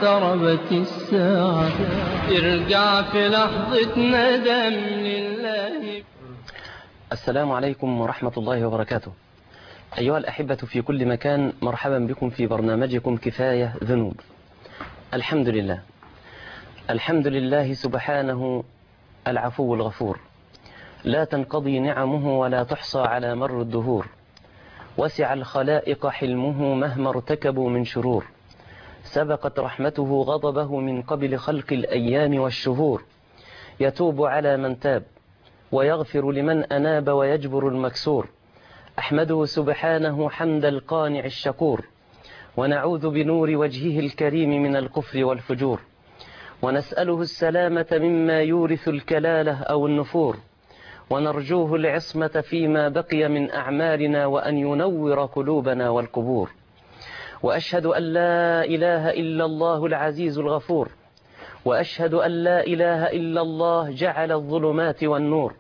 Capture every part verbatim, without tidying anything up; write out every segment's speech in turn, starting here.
اقتربت الساعة ارجع في لحظة ندم لله. السلام عليكم ورحمة الله وبركاته. أيها الأحبة في كل مكان، مرحبا بكم في برنامجكم كفاية ذنوب. الحمد لله الحمد لله سبحانه العفو الغفور، لا تنقضي نعمه ولا تحصى على مر الدهور، وسع الخلائق حلمه مهما ارتكبوا من شرور، سبقت رحمته غضبه من قبل خلق الأيام والشهور، يتوب على من تاب ويغفر لمن أناب ويجبر المكسور. أحمده سبحانه حمد القانع الشكور، ونعوذ بنور وجهه الكريم من الكفر والفجور، ونسأله السلامة مما يورث الكلالة أو النفور، ونرجوه العصمة فيما بقي من أعمالنا وأن ينور قلوبنا والقبور. وأشهد أن لا إله إلا الله العزيز الغفور، وأشهد أن لا إله إلا الله جعل الظلمات والنور،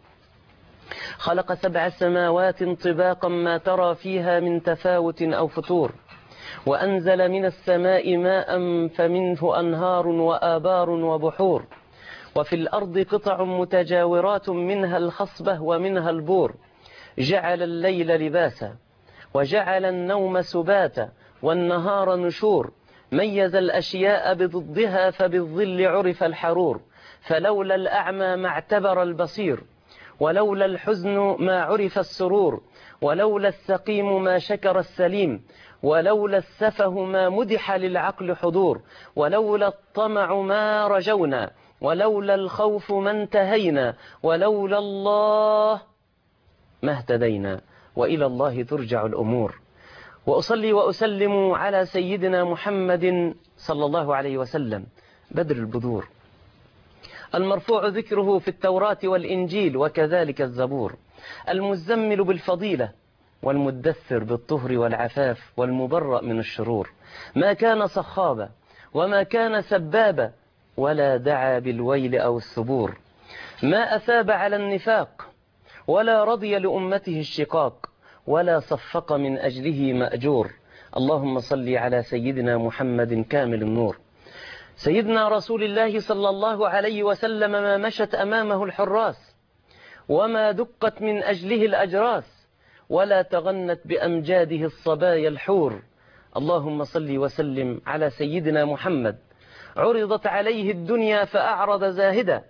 خلق سبع سماوات طباقا ما ترى فيها من تفاوت أو فتور، وأنزل من السماء ماء فمنه أنهار وآبار وبحور، وفي الأرض قطع متجاورات منها الخصبة ومنها البور، جعل الليل لباسا وجعل النوم سباتا والنهار نشور، ميز الأشياء بضدها فبالظل عرف الحرور، فلولا الأعمى ما اعتبر البصير، ولولا الحزن ما عرف السرور، ولولا السقيم ما شكر السليم، ولولا السفه ما مدح للعقل حضور، ولولا الطمع ما رجونا، ولولا الخوف ما انتهينا، ولولا الله ما اهتدينا، وإلى الله ترجع الأمور. وأصلي وأسلم على سيدنا محمد صلى الله عليه وسلم، بدر البذور، المرفوع ذكره في التوراة والإنجيل وكذلك الزبور، المزمل بالفضيلة والمدثر بالطهر والعفاف والمبرأ من الشرور، ما كان صخابا وما كان سبابا ولا دعا بالويل أو الثبور، ما أثاب على النفاق ولا رضي لأمته الشقاق، ولا صفق من أجله مأجور. اللهم صل على سيدنا محمد كامل النور. سيدنا رسول الله صلى الله عليه وسلم ما مشت أمامه الحراس، وما دقت من أجله الأجراس، ولا تغنت بأمجاده الصبايا الحور. اللهم صل وسلم على سيدنا محمد، عرضت عليه الدنيا فأعرض زاهدا،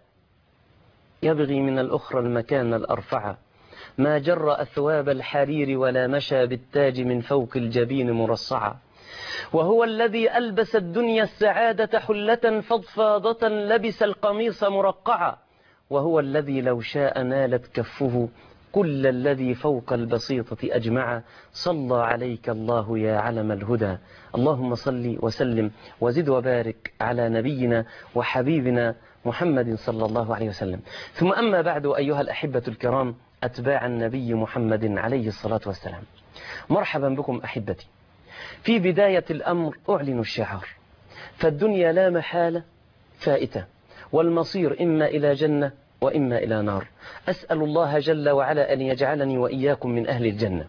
يبغي من الأخرى المكان الأرفع، ما جر أثواب الحرير ولا مشى بالتاج من فوق الجبين مرصعا، وهو الذي ألبس الدنيا السعادة حلة فضفاضة لبس القميص مرقعا، وهو الذي لو شاء نالت كفه كل الذي فوق البسيطة أجمع. صلى عليك الله يا علم الهدى. اللهم صل وسلم وزد وبارك على نبينا وحبيبنا محمد صلى الله عليه وسلم. ثم أما بعد، أيها الأحبة الكرام أتباع النبي محمد عليه الصلاة والسلام، مرحبا بكم أحبتي. في بداية الأمر أعلن الشعار، فالدنيا لا محالة فائتة، والمصير إما إلى جنة وإما إلى نار. أسأل الله جل وعلا أن يجعلني وإياكم من أهل الجنة.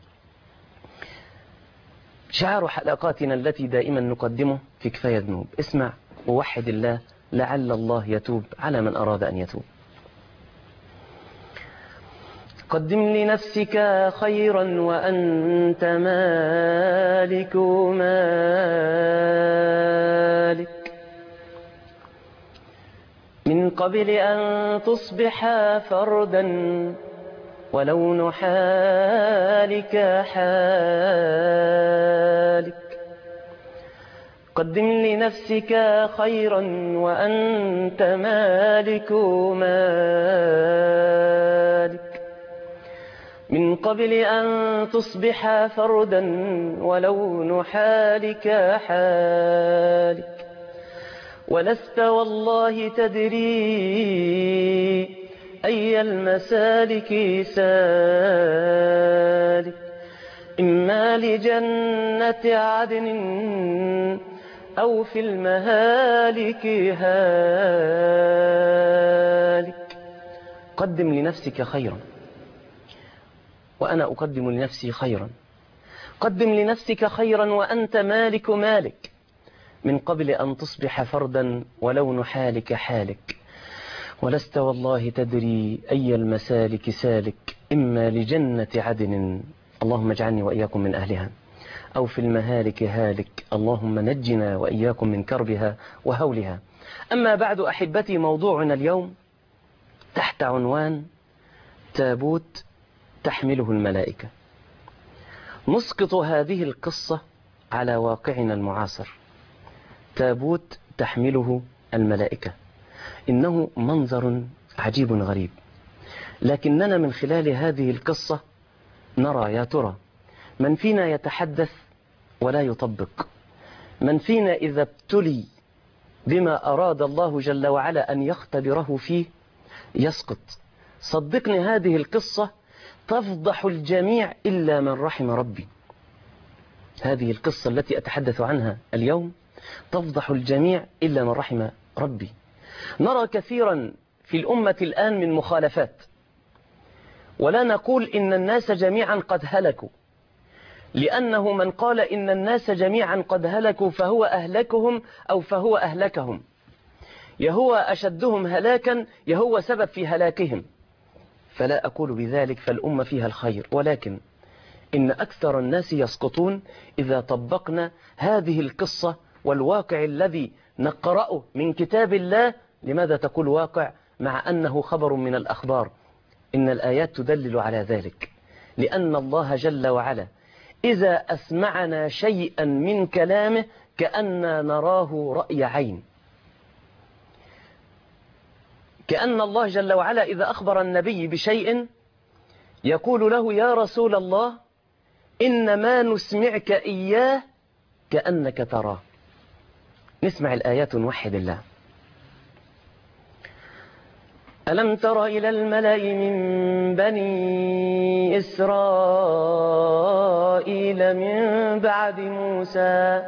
شعار حلقاتنا التي دائما نقدمه في كفاية ذنوب: اسمع ووحد الله لعل الله يتوب على من أراد أن يتوب. قدم لنفسك خيرا وأنت مالك مالك، من قبل أن تصبح فردا ولون حالك حالك. قدم لنفسك خيرا وأنت مالك مالك، من قبل أن تصبح فردا ولون حالك حالك. ولست والله تدري أي المسالك سالك، إما لجنة عدن أو في المهالك هالك. قدم لنفسك خيرا وأنا أقدم لنفسي خيرا. قدم لنفسك خيرا وأنت مالك مالك، من قبل أن تصبح فردا ولون حالك حالك، ولست والله تدري أي المسالك سالك، إما لجنة عدن اللهم اجعلني وإياكم من أهلها، أو في المهالك هالك اللهم نجنا وإياكم من كربها وهولها. أما بعد أحبتي، موضوعنا اليوم تحت عنوان تابوت تحمله الملائكة. نسقط هذه القصة على واقعنا المعاصر. تابوت تحمله الملائكة، إنه منظر عجيب غريب، لكننا من خلال هذه القصة نرى يا ترى من فينا يتحدث ولا يطبق، من فينا إذا ابتلي بما أراد الله جل وعلا أن يختبره فيه يسقط. صدقني هذه القصة تفضح الجميع إلا من رحم ربي. هذه القصة التي أتحدث عنها اليوم تفضح الجميع إلا من رحم ربي. نرى كثيرا في الأمة الآن من مخالفات، ولا نقول إن الناس جميعا قد هلكوا، لأنه من قال إن الناس جميعا قد هلكوا فهو أهلكهم أو فهو أهلكهم، يهو أشدهم هلاكا يهو سبب في هلاكهم. فلا أقول بذلك، فالأمة فيها الخير، ولكن إن أكثر الناس يسقطون إذا طبقنا هذه القصة والواقع الذي نقرأه من كتاب الله. لماذا تقول واقع مع أنه خبر من الأخبار؟ إن الآيات تدلل على ذلك، لأن الله جل وعلا إذا أسمعنا شيئا من كلامه كأننا نراه رأي عين، كأن الله جل وعلا إذا أخبر النبي بشيء يقول له يا رسول الله إنما نسمعك إياه كأنك تراه. نسمع الآيات ونوحد الله. ألم تر إلى الملأ من بني إسرائيل من بعد موسى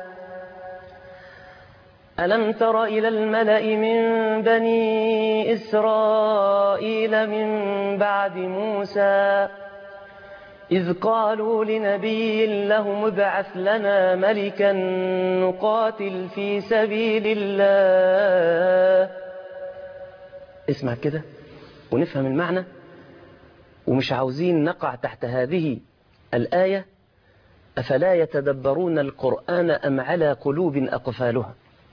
ألم تر إلى الملأ من بني إسرائيل من بعد موسى إذ قالوا لنبي لهم ابعث لنا ملكا نقاتل في سبيل الله. اسمع كده ونفهم المعنى، ومش عاوزين نقع تحت هذه الآية أفلا يتدبرون القرآن أم على قلوب أقفالها.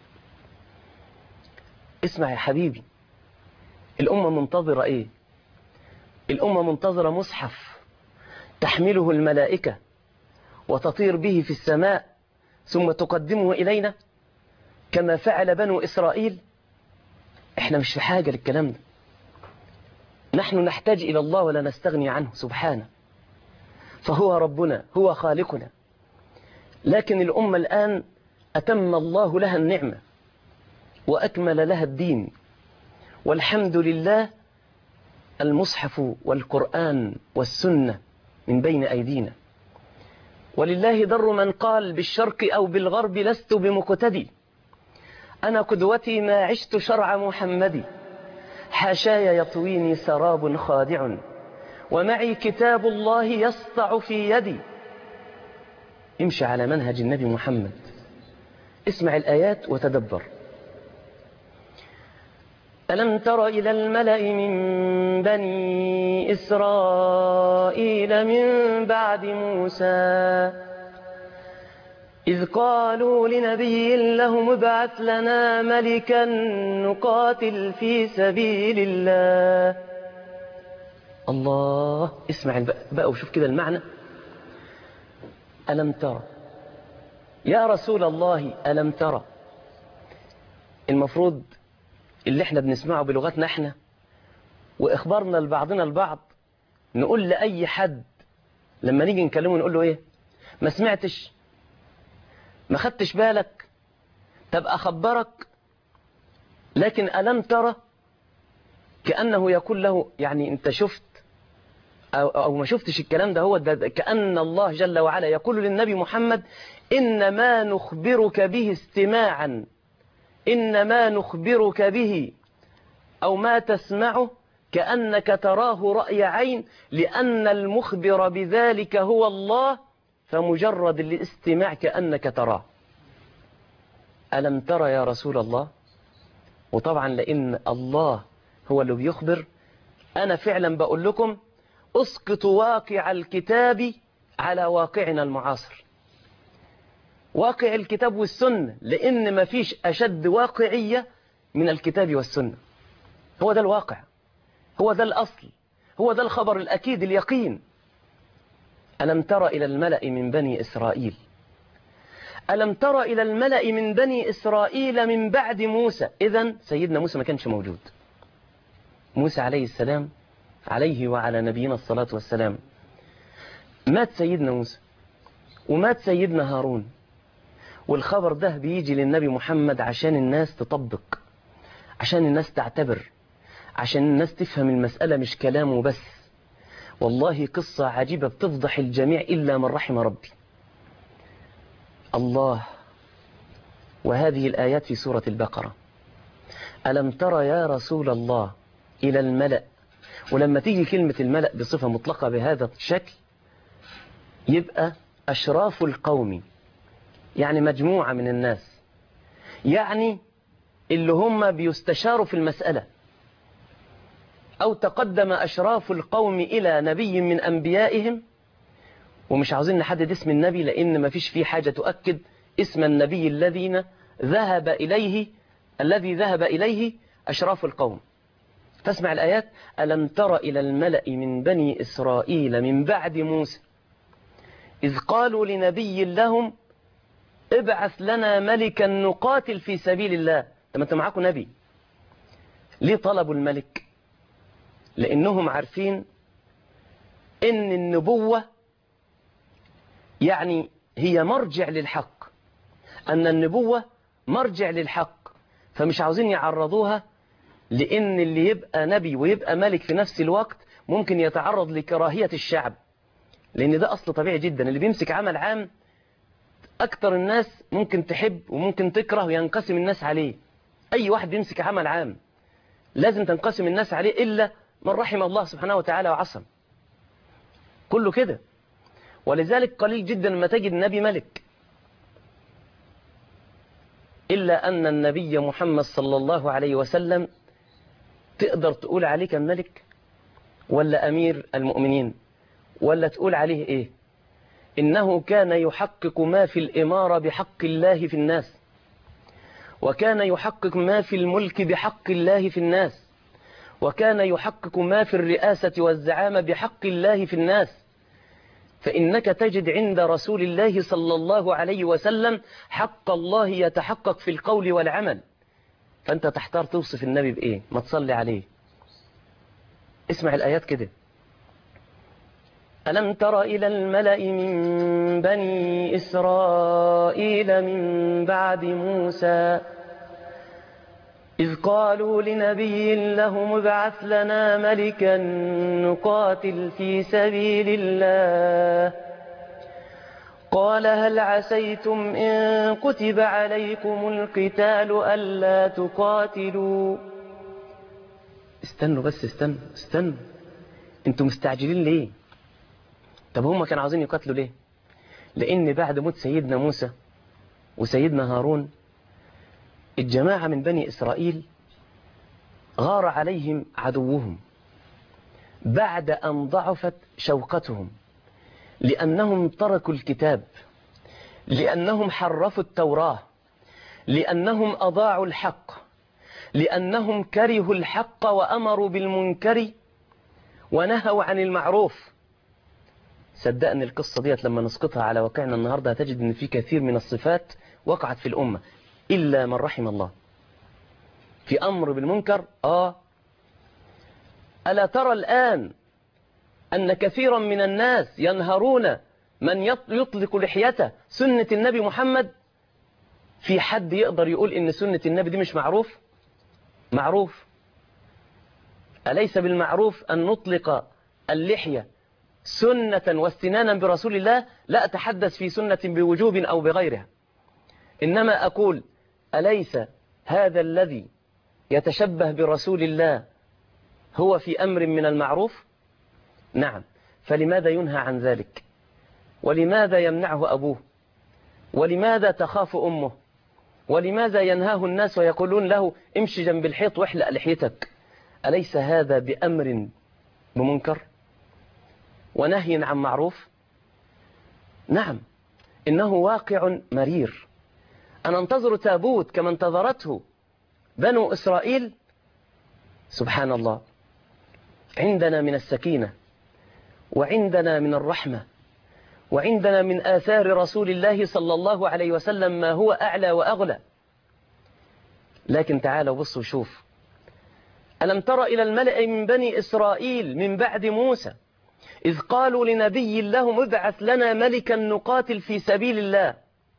اسمع يا حبيبي، الأمة منتظرة إيه؟ الأمة منتظرة مصحف تحمله الملائكة وتطير به في السماء ثم تقدمه إلينا كما فعل بنو إسرائيل. احنا مش في حاجة للكلام ده، نحن نحتاج إلى الله ولا نستغني عنه سبحانه، فهو ربنا هو خالقنا. لكن الأمة الآن أتم الله لها النعمة وأكمل لها الدين، والحمد لله المصحف والقرآن والسنة من بين أيدينا. ولله در من قال بالشرق أو بالغرب لست بمقتدي، أنا قدوتي ما عشت شرع محمد، حاشاي يطويني سراب خادع ومعي كتاب الله يسطع في يدي. امشي على منهج النبي محمد، اسمع الآيات وتدبر. ألم تر إلى الملأ من بني إسرائيل من بعد موسى إذ قالوا لنبي لهم ابعث لنا ملكا نقاتل في سبيل الله. الله، اسمع بقى وشوف كده المعنى. ألم ترى يا رسول الله، ألم ترى. المفروض اللي احنا بنسمعه بلغتنا احنا وإخبارنا لبعضنا البعض نقول لأي حد لما نيجي نكلمه نقول له ايه؟ ما سمعتش؟ ما خدتش بالك؟ تبقى خبرك. لكن ألم ترى كأنه يقول له يعني انت شفت أو, أو ما شفتش الكلام ده. هو ده كأن الله جل وعلا يقول للنبي محمد إنما نخبرك به استماعا، إنما نخبرك به أو ما تسمعه كأنك تراه رأي عين، لأن المخبر بذلك هو الله، فمجرد الاستماع كأنك تراه. ألم ترى يا رسول الله. وطبعا لأن الله هو اللي بيخبر، أنا فعلا بقول لكم أسقط واقع الكتاب على واقعنا المعاصر، واقع الكتاب والسنة، لأن ما فيش أشد واقعية من الكتاب والسنة. هو ده الواقع، هو ده الأصل، هو ده الخبر الأكيد اليقين. ألم تر إلى الملأ من بني إسرائيل ألم تر إلى الملأ من بني إسرائيل من بعد موسى. إذن سيدنا موسى ما كانش موجود. موسى عليه السلام عليه وعلى نبينا الصلاة والسلام مات سيدنا موسى ومات سيدنا هارون، والخبر ده بيجي للنبي محمد عشان الناس تطبق، عشان الناس تعتبر، عشان الناس تفهم المسألة مش كلامه بس. والله قصة عجيبة بتفضح الجميع إلا من رحم ربي. الله، وهذه الآيات في سورة البقرة. ألم ترى يا رسول الله إلى الملأ. ولما تيجي كلمة الملأ بصفة مطلقة بهذا الشكل يبقى أشراف القوم، يعني مجموعة من الناس، يعني اللي هم بيستشاروا في المسألة. أو تقدم أشراف القوم إلى نبي من أنبيائهم، ومش عاوزين نحدد اسم النبي لأن ما فيش فيه حاجة تؤكد اسم النبي الذين ذهب إليه الذي ذهب إليه أشراف القوم. فاسمع الآيات. ألم تر إلى الملأ من بني إسرائيل من بعد موسى إذ قالوا لنبي لهم ابعث لنا ملكا نقاتل في سبيل الله. لما انت معاكم نبي، ليه طلبوا الملك؟ لأنهم عارفين إن النبوة يعني هي مرجع للحق، أن النبوة مرجع للحق، فمش عاوزين يعرضوها، لأن اللي يبقى نبي ويبقى ملك في نفس الوقت ممكن يتعرض لكراهية الشعب، لأن ده أصل طبيعي جدا. اللي بيمسك عمل عام أكتر الناس ممكن تحب وممكن تكره وينقسم الناس عليه. أي واحد بيمسك عمل عام لازم تنقسم الناس عليه إلا من رحم الله سبحانه وتعالى وعصم، كله كده. ولذلك قليل جدا ما تجد نبي ملك، إلا أن النبي محمد صلى الله عليه وسلم تقدر تقول عليه كان ملك ولا أمير المؤمنين، ولا تقول عليه إيه؟ إنه كان يحقق ما في الإمارة بحق الله في الناس، وكان يحقق ما في الملك بحق الله في الناس، وكان يحقق ما في الرئاسة والزعامة بحق الله في الناس. فإنك تجد عند رسول الله صلى الله عليه وسلم حق الله يتحقق في القول والعمل. فأنت تحتار توصف النبي بإيه؟ ما تصلي عليه. اسمع الآيات كده. ألم تر إلى الملأ من بني إسرائيل من بعد موسى إذ قالوا لنبي لهم ابعث لنا ملكا نقاتل في سبيل الله قال هل عسيتم إن كتب عليكم القتال ألا تقاتلوا. استنوا بس، استنوا استنوا انتوا مستعجلين ليه؟ طب هم كانوا عاوزين يقاتلوا ليه؟ لأن بعد موت سيدنا موسى وسيدنا هارون الجماعة من بني إسرائيل غار عليهم عدوهم بعد أن ضعفت شوقتهم، لأنهم تركوا الكتاب، لأنهم حرفوا التوراة، لأنهم أضاعوا الحق، لأنهم كرهوا الحق وأمروا بالمنكر ونهوا عن المعروف. صدقني القصة ديت لما نسقطها على واقعنا النهاردة هتجد أن في كثير من الصفات وقعت في الأمة إلا من رحم الله. في أمر بالمنكر آه ألا ترى الآن أن كثيرا من الناس ينهرون من يطلق لحيته سنة النبي محمد؟ في حد يقدر يقول إن سنة النبي دي مش معروف؟ معروف. أليس بالمعروف أن نطلق اللحية سنة واستنانا برسول الله؟ لا أتحدث في سنة بوجوب أو بغيرها، إنما أقول أليس هذا الذي يتشبه برسول الله هو في أمر من المعروف؟ نعم. فلماذا ينهى عن ذلك؟ ولماذا يمنعه أبوه؟ ولماذا تخاف أمه؟ ولماذا ينهاه الناس ويقولون له امشي جنب الحيط واحلق لحيتك؟ أليس هذا بأمر بمنكر ونهي عن معروف؟ نعم، إنه واقع مرير. أن انتظر تابوت كما انتظرته بنو إسرائيل؟ سبحان الله. عندنا من السكينة، وعندنا من الرحمة، وعندنا من آثار رسول الله صلى الله عليه وسلم ما هو أعلى وأغلى. لكن تعالوا بصوا شوف، ألم تر إلى الملأ من بني إسرائيل من بعد موسى إذ قالوا لنبي لهم ابعث لنا ملكا نقاتل في سبيل الله،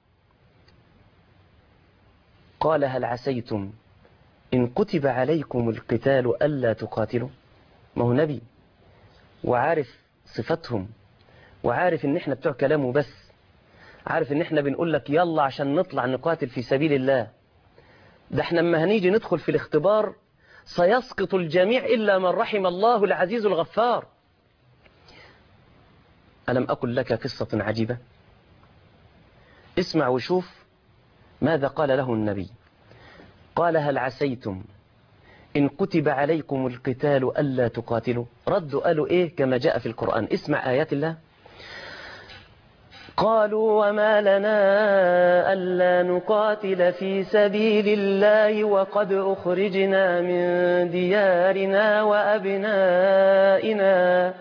قال هل عسيتم إن كتب عليكم القتال ألا تقاتلوا؟ ما هو نبي وعارف صفتهم، وعارف إن إحنا بتوع كلامه بس، عارف إن إحنا بنقول لك يلا عشان نطلع نقاتل في سبيل الله. ده إحنا لما هنيجي ندخل في الاختبار سيسقط الجميع إلا من رحم الله العزيز الغفار. ألم أقل لك قصة عجيبة؟ اسمع وشوف ماذا قال له النبي. قال هل عسيتم إن كتب عليكم القتال ألا تقاتلوا؟ ردوا قالوا إيه كما جاء في القرآن. اسمع آيات الله. قالوا وما لنا ألا نقاتل في سبيل الله وقد أخرجنا من ديارنا وأبنائنا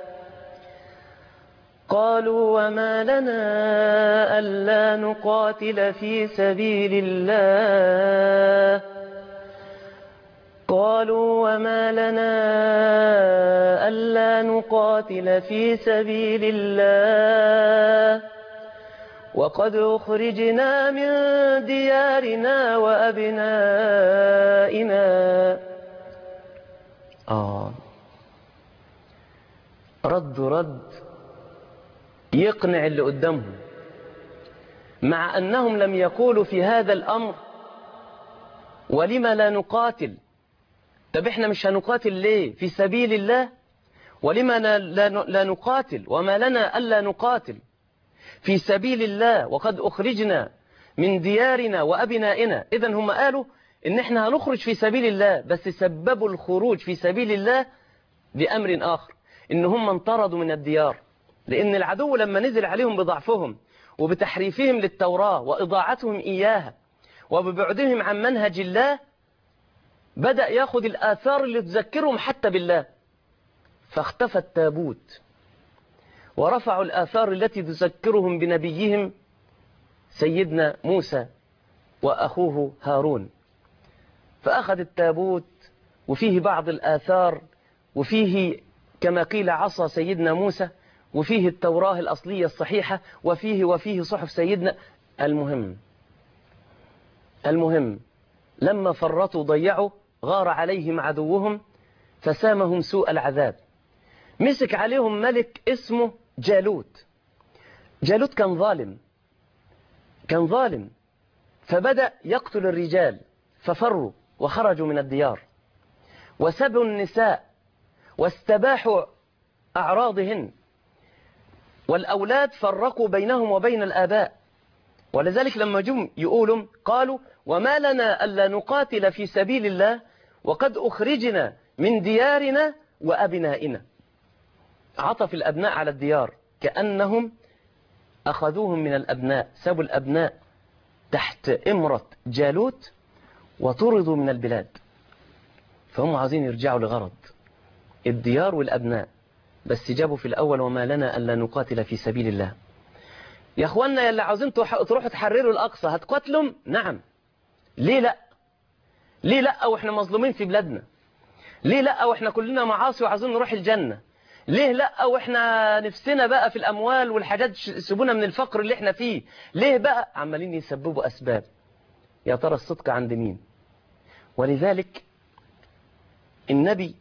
قالوا وما لنا ألا نقاتل في سبيل الله قالوا وما لنا ألا نقاتل في سبيل الله وقد أخرجنا من ديارنا وأبنائنا. آه رد رد يقنع اللي قدامهم، مع أنهم لم يقولوا في هذا الأمر ولما لا نقاتل. طب احنا مش هنقاتل ليه في سبيل الله؟ ولما لا, لا, لا نقاتل؟ وما لنا ألا نقاتل في سبيل الله وقد أخرجنا من ديارنا وأبنائنا. إذن هم قالوا إن احنا هنخرج في سبيل الله، بس سببوا الخروج في سبيل الله لأمر آخر، إن هم انطردوا من الديار، لأن العدو لما نزل عليهم بضعفهم وبتحريفهم للتوراة وإضاعتهم إياها وببعدهم عن منهج الله بدأ ياخذ الآثار اللي تذكرهم حتى بالله، فاختفى التابوت ورفعوا الآثار التي تذكرهم بنبيهم سيدنا موسى وأخوه هارون. فأخذ التابوت وفيه بعض الآثار، وفيه كما قيل عصا سيدنا موسى، وفيه التوراة الأصلية الصحيحة، وفيه وفيه صحف سيدنا. المهم المهم لما فرطوا ضيعوا غار عليهم عدوهم فسامهم سوء العذاب. مسك عليهم ملك اسمه جالوت. جالوت كان ظالم، كان ظالم فبدأ يقتل الرجال، ففروا وخرجوا من الديار وسبوا النساء واستباحوا أعراضهن، والأولاد فرقوا بينهم وبين الآباء. ولذلك لما جم يقولوا قالوا وما لنا ألا نقاتل في سبيل الله وقد أخرجنا من ديارنا وأبنائنا. عطف الأبناء على الديار، كأنهم أخذوهم من الأبناء، سابوا الأبناء تحت إمرة جالوت وطردوا من البلاد، فهم عايزين يرجعوا لغرض الديار والأبناء، بس جابوا في الأول وما لنا ألا نقاتل في سبيل الله. يا أخوانا يا اللي عاوزين تروحوا تحرروا الأقصى هتقاتلوا؟ نعم. ليه لا؟ ليه لا وإحنا مظلومين في بلادنا؟ ليه لا وإحنا كلنا معاصي وعاوزين نروح الجنة؟ ليه لا وإحنا نفسنا بقى في الأموال والحاجات سيبونا من الفقر اللي إحنا فيه؟ ليه بقى عمالين يسببوا أسباب؟ يا ترى الصدق عند مين؟ ولذلك النبي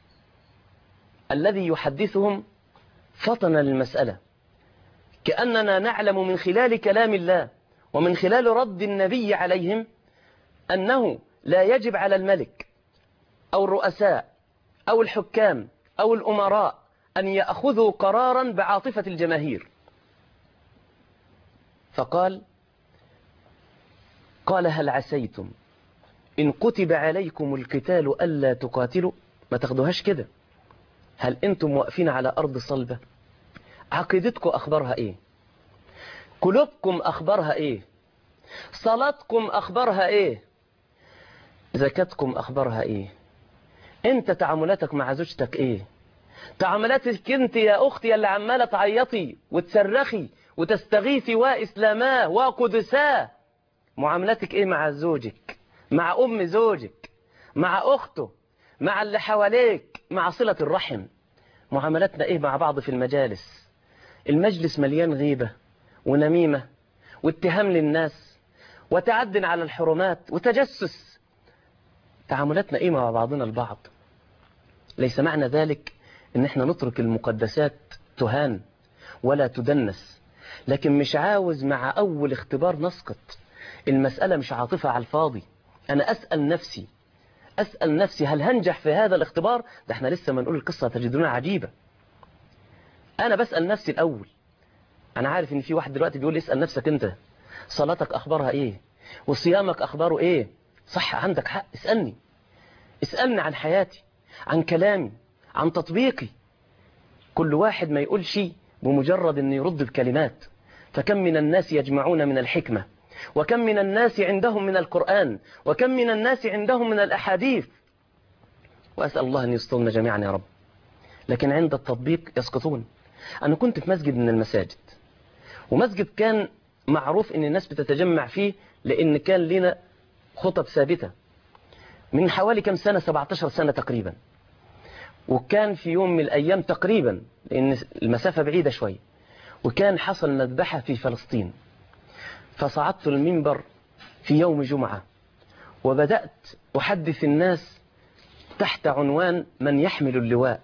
الذي يحدثهم فطن للمسألة، كأننا نعلم من خلال كلام الله ومن خلال رد النبي عليهم أنه لا يجب على الملك أو الرؤساء أو الحكام أو الأمراء أن يأخذوا قرارا بعاطفة الجماهير. فقال قال هل عسيتم إن كتب عليكم القتال ألا تقاتلوا؟ ما تاخدوهاش كده. هل أنتم واقفين على أرض صلبة؟ عقيدتكم أخبارها إيه؟ قلوبكم أخبارها إيه؟ صلاتكم أخبارها إيه؟ زكاتكم أخبارها إيه؟ أنت تعاملاتك مع زوجتك إيه؟ تعاملاتك أنت يا أختي اللي عمالة تعيطي وتصرخي وتستغيثي وإسلاماه وقدساه، معاملاتك إيه مع زوجك، مع أم زوجك، مع أخته، مع اللي حواليك، مع صلة الرحم؟ معاملاتنا إيه مع بعض في المجالس؟ المجلس مليان غيبة ونميمة واتهام للناس وتعد على الحرمات وتجسس. تعاملاتنا إيه مع بعضنا البعض؟ ليس معنى ذلك إن إحنا نترك المقدسات تهان ولا تدنس، لكن مش عاوز مع أول اختبار نسقط. المسألة مش عاطفة على الفاضي. أنا أسأل نفسي أسأل نفسي هل هنجح في هذا الاختبار؟ ده احنا لسه ما نقول القصة تجدونها عجيبة. أنا بسأل نفسي الأول. أنا عارف إن في واحد دلوقتي بيقول لي اسأل نفسك أنت، صلاتك أخبارها إيه؟ وصيامك أخباره إيه؟ صح، عندك حق، اسألني اسألني عن حياتي، عن كلامي، عن تطبيقي. كل واحد ما يقول شيء بمجرد أن يرد بكلمات. فكم من الناس يجمعون من الحكمة، وكم من الناس عندهم من القرآن، وكم من الناس عندهم من الأحاديث. وأسأل الله أن يسترنا جميعا يا رب. لكن عند التطبيق يسقطون. أنا كنت في مسجد من المساجد، ومسجد كان معروف أن الناس بتتجمع فيه لأن كان لنا خطب ثابتة من حوالي كم سنة، سبعة عشر سنة تقريبا. وكان في يوم من الأيام تقريبا، لأن المسافة بعيدة شوي، وكان حصل مذبحة في فلسطين. فصعدت المنبر في يوم جمعة وبدأت أحدث الناس تحت عنوان من يحمل اللواء،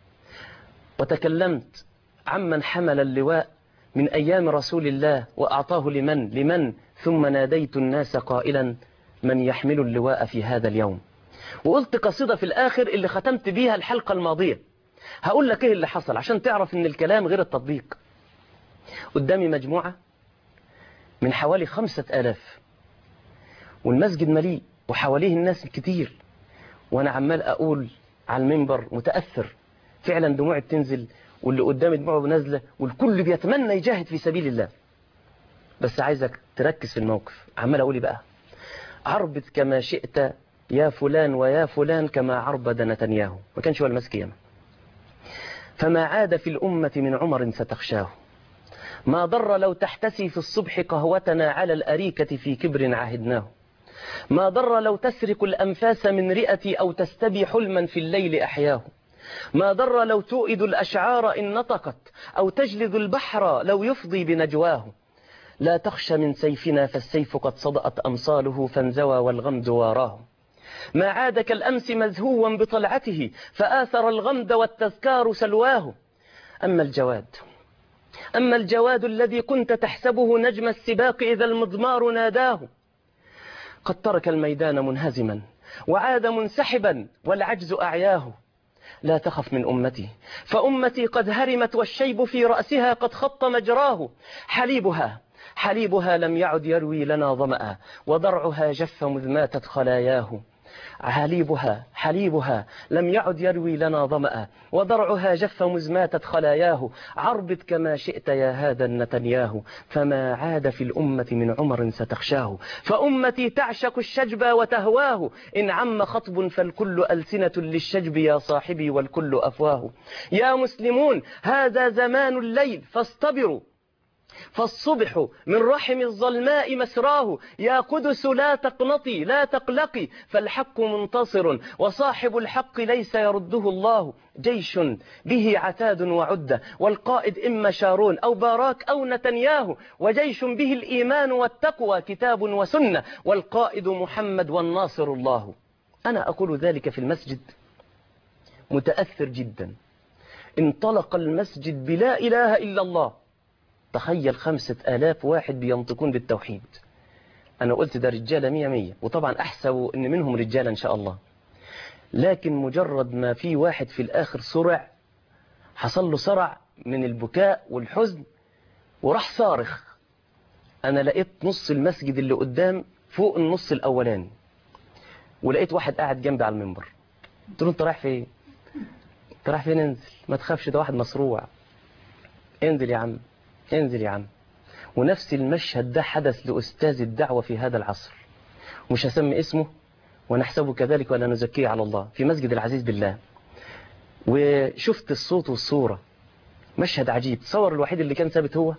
وتكلمت عمن حمل اللواء من أيام رسول الله وأعطاه لمن لمن ثم ناديت الناس قائلا من يحمل اللواء في هذا اليوم. وقلت قصيدة في الآخر اللي ختمت بيها الحلقة الماضية. هقول لك إيه اللي حصل عشان تعرف إن الكلام غير التطبيق. قدامي مجموعة من حوالي خمسة آلاف، والمسجد مليء وحواليه الناس كتير، وأنا عمال أقول على المنبر متأثر فعلا، دموعي بتنزل واللي قدامي دموعه نازلة، والكل بيتمنى يجاهد في سبيل الله. بس عايزك تركز في الموقف. عمال أقولي بقى عربد كما شئت يا فلان ويا فلان كما عربد نتنياهو. ما كانش هو المسك ياما. فما عاد في الأمة من عمر ستخشاه، ما ضر لو تحتسي في الصبح قهوتنا على الأريكة في كبر عهدناه، ما ضر لو تسرق الأنفاس من رئتي أو تستبي حلما في الليل أحياه، ما ضر لو توئد الأشعار إن نطقت أو تجلد البحر لو يفضي بنجواه. لا تخش من سيفنا فالسيف قد صدأت أمصاله فانزوى والغمد واراه، ما عاد كالأمس مزهوا بطلعته فآثر الغمد والتذكار سلواه. أما الجواد أما الجواد الذي كنت تحسبه نجم السباق إذا المضمار ناداه، قد ترك الميدان منهزما وعاد منسحبا والعجز أعياه. لا تخف من أمتي فأمتي قد هرمت والشيب في رأسها قد خط مجراه، حليبها حليبها لم يعد يروي لنا ظمأ وضرعها جف مذ ماتت خلاياه، حليبها حليبها لم يعد يروي لنا ظمأ وضرعها جف مذ ماتت خلاياه. عربد كما شئت يا هذا النتنياه فما عاد في الأمة من عمر ستخشاه، فأمتي تعشق الشجب وتهواه إن عم خطب فالكل ألسنة للشجب يا صاحبي والكل أفواه. يا مسلمون هذا زمان الليل فاصطبروا فالصبح من رحم الظلماء مسراه، يا قدس لا تقنطي لا تقلقي فالحق منتصر وصاحب الحق ليس يرده الله. جيش به عتاد وعدة والقائد إما شارون أو باراك أو نتنياهو، وجيش به الإيمان والتقوى كتاب وسنة والقائد محمد والناصر الله. أنا أقول ذلك في المسجد متأثر جدا. انطلق المسجد بلا إله إلا الله. تخيل خمسة آلاف واحد بينطقون بالتوحيد. أنا قلت ده رجالة مية مية، وطبعا أحسب أن منهم رجالة إن شاء الله. لكن مجرد ما في واحد في الآخر صرع، حصل له صرع من البكاء والحزن وراح صارخ. أنا لقيت نص المسجد اللي قدام فوق النص الأولاني ولقيت واحد قاعد جنبي على المنبر. قلت له انت رايح فين؟ انت رايح فين؟ انزل، ما تخافش، ده واحد مصروع. انزل يا عم، انزل يا عم. ونفس المشهد ده حدث لأستاذ الدعوة في هذا العصر، مش هسمي اسمه ونحسبه كذلك ولا نزكيه على الله، في مسجد العزيز بالله. وشفت الصوت والصورة، مشهد عجيب. تصور الوحيد اللي كان ثابت هو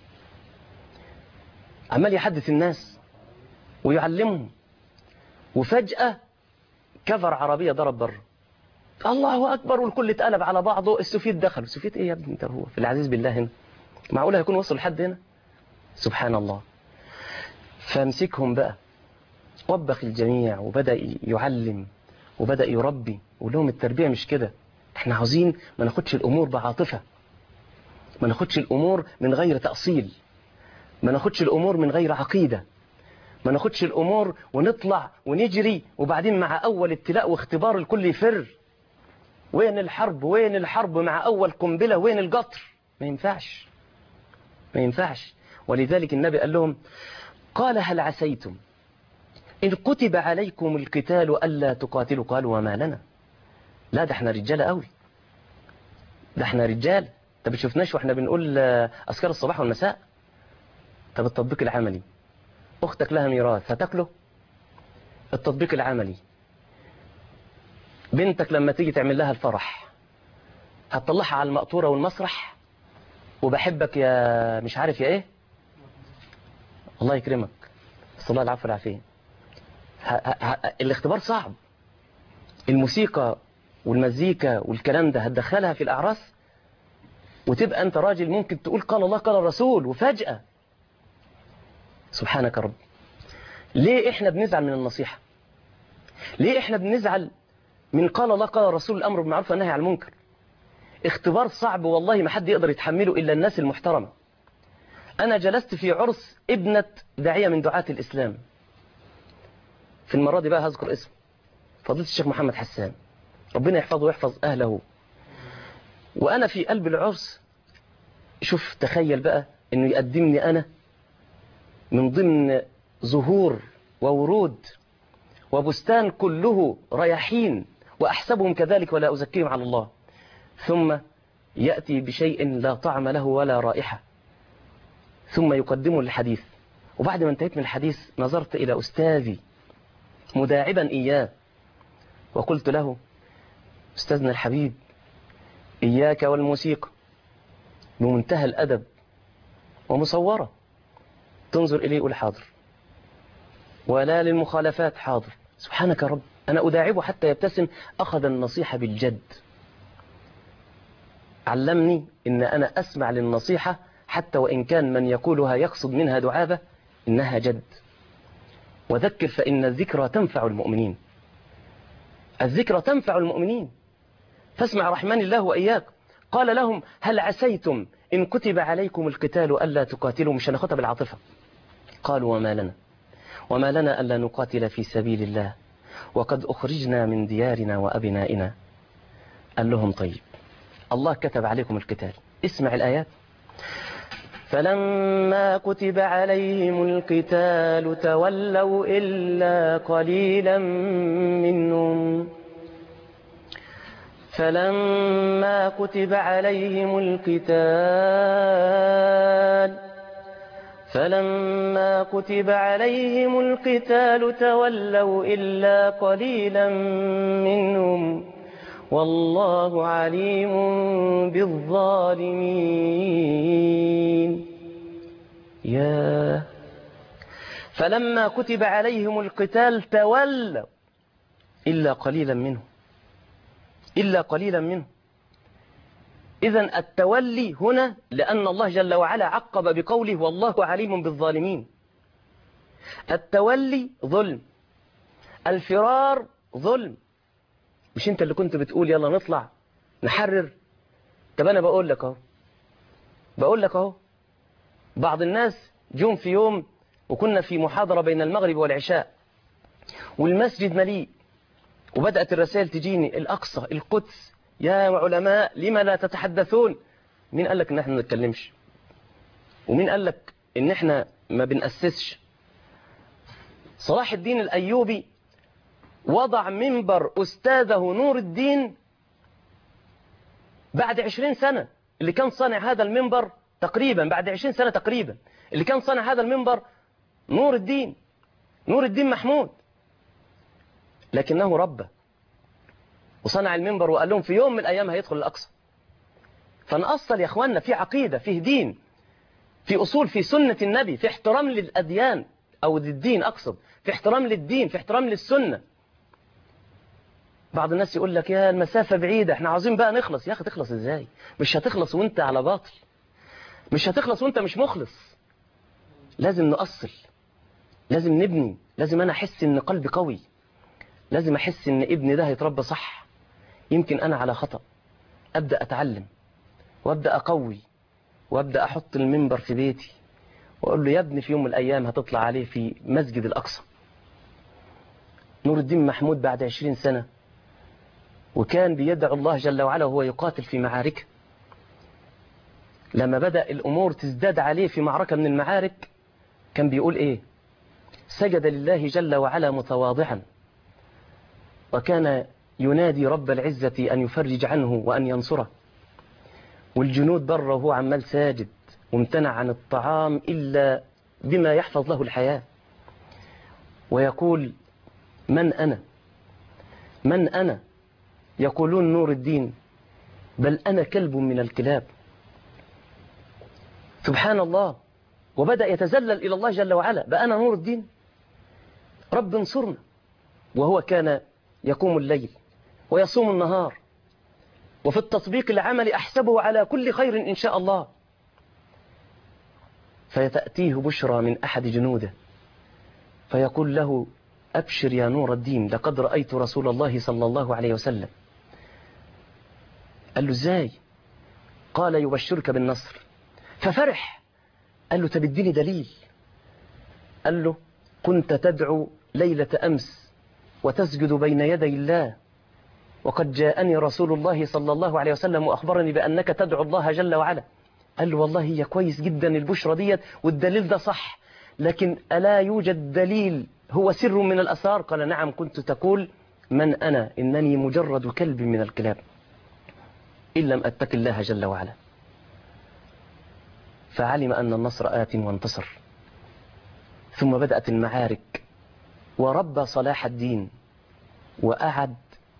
عمال يحدث الناس ويعلمهم، وفجأة كفر عربية ضرب بره، الله أكبر، والكل اتقلب على بعضه. السوفيت دخل. السوفيت ايه يا ابني انت؟ هو في العزيز بالله هنا معقولة هيكون وصل لحد هنا؟ سبحان الله. فامسكهم بقى، وبخ الجميع وبدأ يعلم وبدأ يربي، وقول لهم التربية مش كده، احنا عاوزين ما ناخدش الأمور بعاطفة، ما ناخدش الأمور من غير تأصيل، ما ناخدش الأمور من غير عقيدة، ما ناخدش الأمور ونطلع ونجري وبعدين مع أول ابتلاء واختبار الكل يفر. وين الحرب؟ وين الحرب مع أول قنبلة؟ وين القطر؟ ما ينفعش، ما ينفعش. ولذلك النبي قال لهم، قال هل عسيتم إن كتب عليكم القتال ألا تقاتلوا؟ قالوا وما لنا. لا ده احنا رجالة قوي، ده احنا رجال. طب شفناش واحنا بنقول أذكار الصباح والمساء؟ طب التطبيق العملي، أختك لها ميراث هتاكله؟ التطبيق العملي، بنتك لما تيجي تعمل لها الفرح هتطلعها على المقطورة والمسرح وبحبك يا مش عارف يا ايه؟ الله يكرمك، صلى الله العفو والعافية. الاختبار صعب. الموسيقى والمزيكا والكلام ده هتدخلها في الأعراس وتبقى أنت راجل ممكن تقول قال الله قال الرسول، وفجأة سبحانك رب. ليه إحنا بنزعل من النصيحة؟ ليه إحنا بنزعل من قال الله قال الرسول، الأمر بالمعروف والنهي عن المنكر؟ اختبار صعب والله ما حد يقدر يتحمله إلا الناس المحترمة. أنا جلست في عرس ابنة داعية من دعاة الإسلام، في المرة دي بقى هذكر اسمه، فضيلة الشيخ محمد حسان، ربنا يحفظه ويحفظ أهله. وأنا في قلب العرس، شوف تخيل بقى إنه يقدمني أنا من ضمن زهور وورود وبستان كله رياحين وأحسبهم كذلك ولا أزكيهم على الله، ثم يأتي بشيء لا طعم له ولا رائحة، ثم يقدمه الحديث. وبعد ما انتهيت من الحديث نظرت إلى أستاذي مداعبا إياه وقلت له أستاذنا الحبيب إياك والموسيقى، بمنتهى الأدب ومصورة، تنظر إليه يقول حاضر، ولا للمخالفات حاضر. سبحانك يا رب، أنا أداعبه حتى يبتسم. أخذ النصيحة بالجد، علمني إن أنا أسمع للنصيحة حتى وإن كان من يقولها يقصد منها دعابة، إنها جد. وذكر فإن الذكرى تنفع المؤمنين، الذكرى تنفع المؤمنين، فاسمع رحمن الله وإياك. قال لهم هل عسيتم إن كتب عليكم القتال ألا تقاتلوا؟ مش هناخدها بالعاطفة. قالوا وما لنا وما لنا ألا نقاتل في سبيل الله وقد أخرجنا من ديارنا وأبنائنا. قال لهم طيب الله كتب عليكم القتال، اسمع الآيات. فلما كتب عليهم القتال تولوا إلا قليلا منهم فلما كتب عليهم القتال فلما كتب عليهم القتال تولوا إلا قليلا منهم والله عليم بالظالمين. يا فلما كتب عليهم القتال تولوا إلا قليلا منهم، إلا قليلا منهم. إذن التولي هنا لأن الله جل وعلا عقب بقوله والله عليم بالظالمين. التولي ظلم، الفرار ظلم. مش انت اللي كنت بتقول يلا نطلع نحرر؟ طب انا بقول لك اهو بقول لك اهو بعض الناس جم في يوم وكنا في محاضرة بين المغرب والعشاء والمسجد مليء، وبدأت الرسائل تجيني الأقصى القدس، يا علماء لما لا تتحدثون؟ مين قال لك ان احنا ما نتكلمش؟ ومين قال لك ان احنا ما بنأسسش؟ صلاح الدين الأيوبي وضع منبر أستاذه نور الدين بعد عشرين سنة. اللي كان صانع هذا المنبر تقريبا بعد عشرين سنة تقريبا اللي كان صانع هذا المنبر نور الدين نور الدين محمود، لكنه ربى وصنع المنبر وقال لهم في يوم من الأيام هيدخل الأقصى. فنأصل يا أخواننا في عقيدة، فيه دين، في أصول، في سنة النبي، في احترام للأديان أو للدين أقصد، في احترام للدين، في احترام للسنة. بعض الناس يقول لك يا المسافة بعيدة احنا عاوزين بقى نخلص. يا أخي تخلص ازاي؟ مش هتخلص وانت على باطل، مش هتخلص وانت مش مخلص. لازم نأصل، لازم نبني، لازم أنا أحس إن قلبي قوي، لازم أحس إن ابني ده هيتربى صح. يمكن أنا على خطأ، أبدأ أتعلم وأبدأ أقوي وأبدأ أحط المنبر في بيتي وأقول له يا ابني في يوم من الأيام هتطلع عليه في مسجد الأقصى. نور الدين محمود بعد عشرين سنة وكان بيدعو الله جل وعلا وهو يقاتل في معاركه. لما بدأ الأمور تزداد عليه في معركة من المعارك كان بيقول إيه؟ سجد لله جل وعلا متواضعا، وكان ينادي رب العزة أن يفرج عنه وأن ينصره، والجنود بره وهو عمال ساجد وامتنع عن الطعام إلا بما يحفظ له الحياة، ويقول من أنا من أنا يقولون نور الدين بل أنا كلب من الكلاب. سبحان الله. وبدأ يتذلل إلى الله جل وعلا، بقى أنا نور الدين رب انصرنا. وهو كان يقوم الليل ويصوم النهار، وفي التطبيق العملي أحسبه على كل خير إن شاء الله. فيتأتيه بشرى من أحد جنوده فيقول له أبشر يا نور الدين لقد رأيت رسول الله صلى الله عليه وسلم. قال له إزاي؟ قال يبشرك بالنصر. ففرح، قال له تبديني دليل. قال له كنت تدعو ليلة أمس وتسجد بين يدي الله، وقد جاءني رسول الله صلى الله عليه وسلم وأخبرني بأنك تدعو الله جل وعلا. قال له والله هي كويس جدا البشرى ديت والدليل ده صح، لكن ألا يوجد دليل هو سر من الأسرار؟ قال نعم، كنت تقول من أنا إنني مجرد كلب من الكلاب إن لم أتق الله جل وعلا. فعلم أن النصر آت وانتصر، ثم بدأت المعارك وربى صلاح الدين وقعد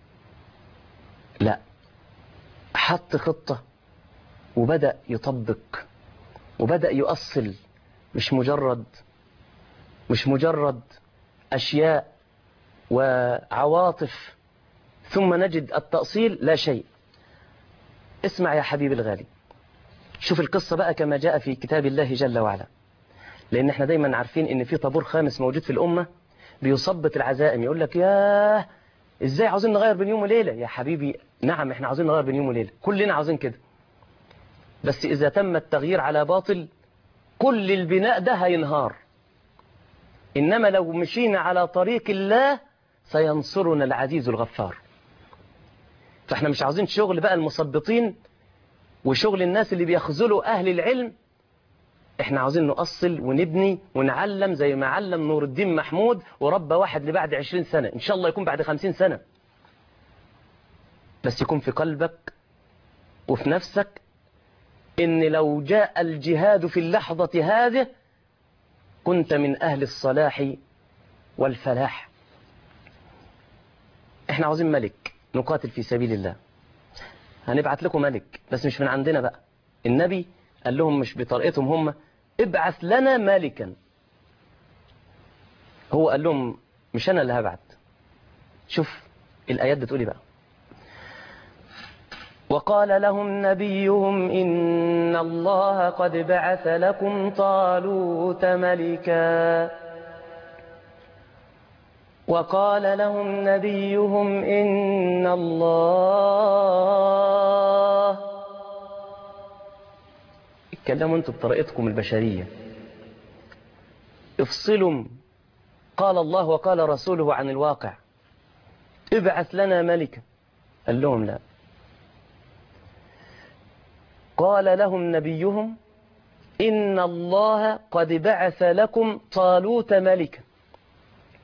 لا حط خطة وبدأ يطبق وبدأ يؤصل، مش مجرد مش مجرد أشياء وعواطف ثم نجد التأصيل لا شيء. اسمع يا حبيبي الغالي، شوف القصة بقى كما جاء في كتاب الله جل وعلا، لأن احنا دايما عارفين ان في طابور خامس موجود في الأمة بيصبت العزائم. يقول لك ياه ازاي عاوزين نغير بين يوم وليلة؟ يا حبيبي نعم احنا عاوزين نغير بين يوم وليلة، كلنا عاوزين كده، بس إذا تم التغيير على باطل كل البناء ده هينهار. إنما لو مشينا على طريق الله سينصرنا العزيز الغفار. فاحنا مش عاوزين شغل بقى المثبطين وشغل الناس اللي بيخذلوا أهل العلم. احنا عاوزين نؤصل ونبني ونعلم زي ما علم نور الدين محمود وربى واحد لبعد عشرين سنة، إن شاء الله يكون بعد خمسين سنة، بس يكون في قلبك وفي نفسك إن لو جاء الجهاد في اللحظة هذه كنت من أهل الصلاح والفلاح. احنا عاوزين ملك نقاتل في سبيل الله، هنبعت لكم ملك بس مش من عندنا بقى. النبي قال لهم مش بطريقتهم هم، ابعث لنا ملكا. هو قال لهم مش أنا اللي هبعت. شوف الآيات بتقولي بقى، وقال لهم نبيهم إن الله قد بعث لكم طالوت ملكا وقال لهم نبيهم إن الله، اتكلموا انتوا بطريقتكم البشرية، افصلوا قال الله وقال رسوله عن الواقع. ابعث لنا ملكا، قال لهم لا. قال لهم نبيهم إن الله قد بعث لكم طالوت ملكا.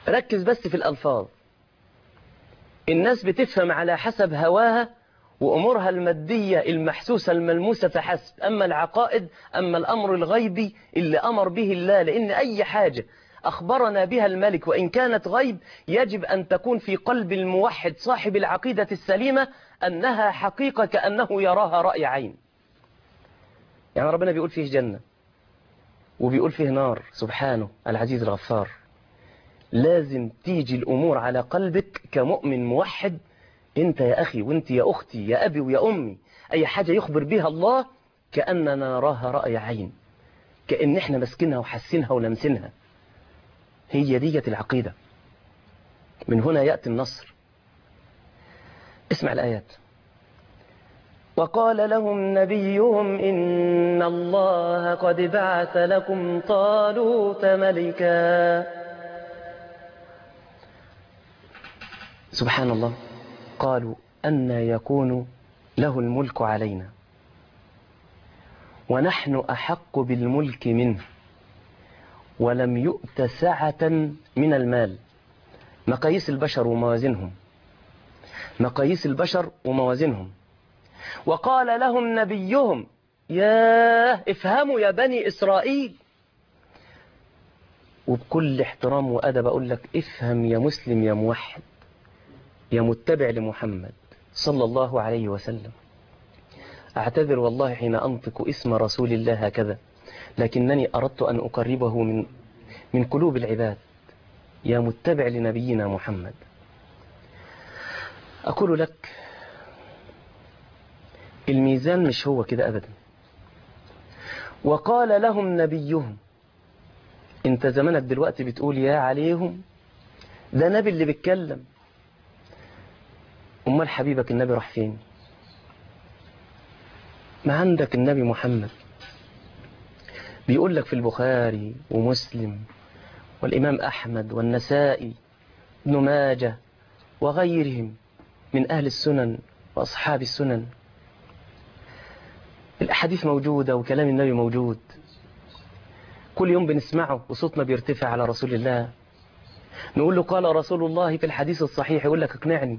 ركز بس في الألفاظ. الناس بتفهم على حسب هواها وأمورها المادية المحسوسة الملموسة فحسب، أما العقائد أما الأمر الغيبي اللي أمر به الله، لأن أي حاجة أخبرنا بها الملك وإن كانت غيب يجب أن تكون في قلب الموحد صاحب العقيدة السليمة أنها حقيقة كأنه يراها رأي عين. يعني ربنا بيقول فيه جنة وبيقول فيه نار، سبحانه العزيز الغفار. لازم تيجي الأمور على قلبك كمؤمن موحد. انت يا أخي وانت يا أختي يا أبي ويا أمي، أي حاجة يخبر بها الله كأننا نراها رأي عين، كأن احنا مسكنها وحسنها ولمسنها. هي دية العقيدة. من هنا يأتي النصر. اسمع الآيات. وقال لهم نبيهم إن الله قد بعث لكم طالوت ملكا. سبحان الله. قالوا أن يكون له الملك علينا ونحن أحق بالملك منه ولم يؤت سعة من المال. مقاييس البشر وموازينهم، مقاييس البشر وموازينهم. وقال لهم نبيهم يا افهموا يا بني إسرائيل، وبكل احترام وأدب أقول لك افهم يا مسلم يا موحد يا متبع لمحمد صلى الله عليه وسلم. أعتذر والله حين أنطق اسم رسول الله هكذا، لكنني أردت أن أقربه من من قلوب العباد. يا متبع لنبينا محمد، أقول لك الميزان مش هو كده أبدا. وقال لهم نبيهم، انت زمانك دلوقتي بتقول يا عليهم، ده نبي اللي بيتكلم. أمال حبيبك النبي راح فين؟ ما عندك النبي محمد بيقول لك في البخاري ومسلم والإمام أحمد والنسائي ابن ماجه وغيرهم من أهل السنن وأصحاب السنن، الأحاديث موجودة وكلام النبي موجود، كل يوم بنسمعه وصوتنا بيرتفع على رسول الله. نقول له قال رسول الله في الحديث الصحيح، يقول لك اقنعني.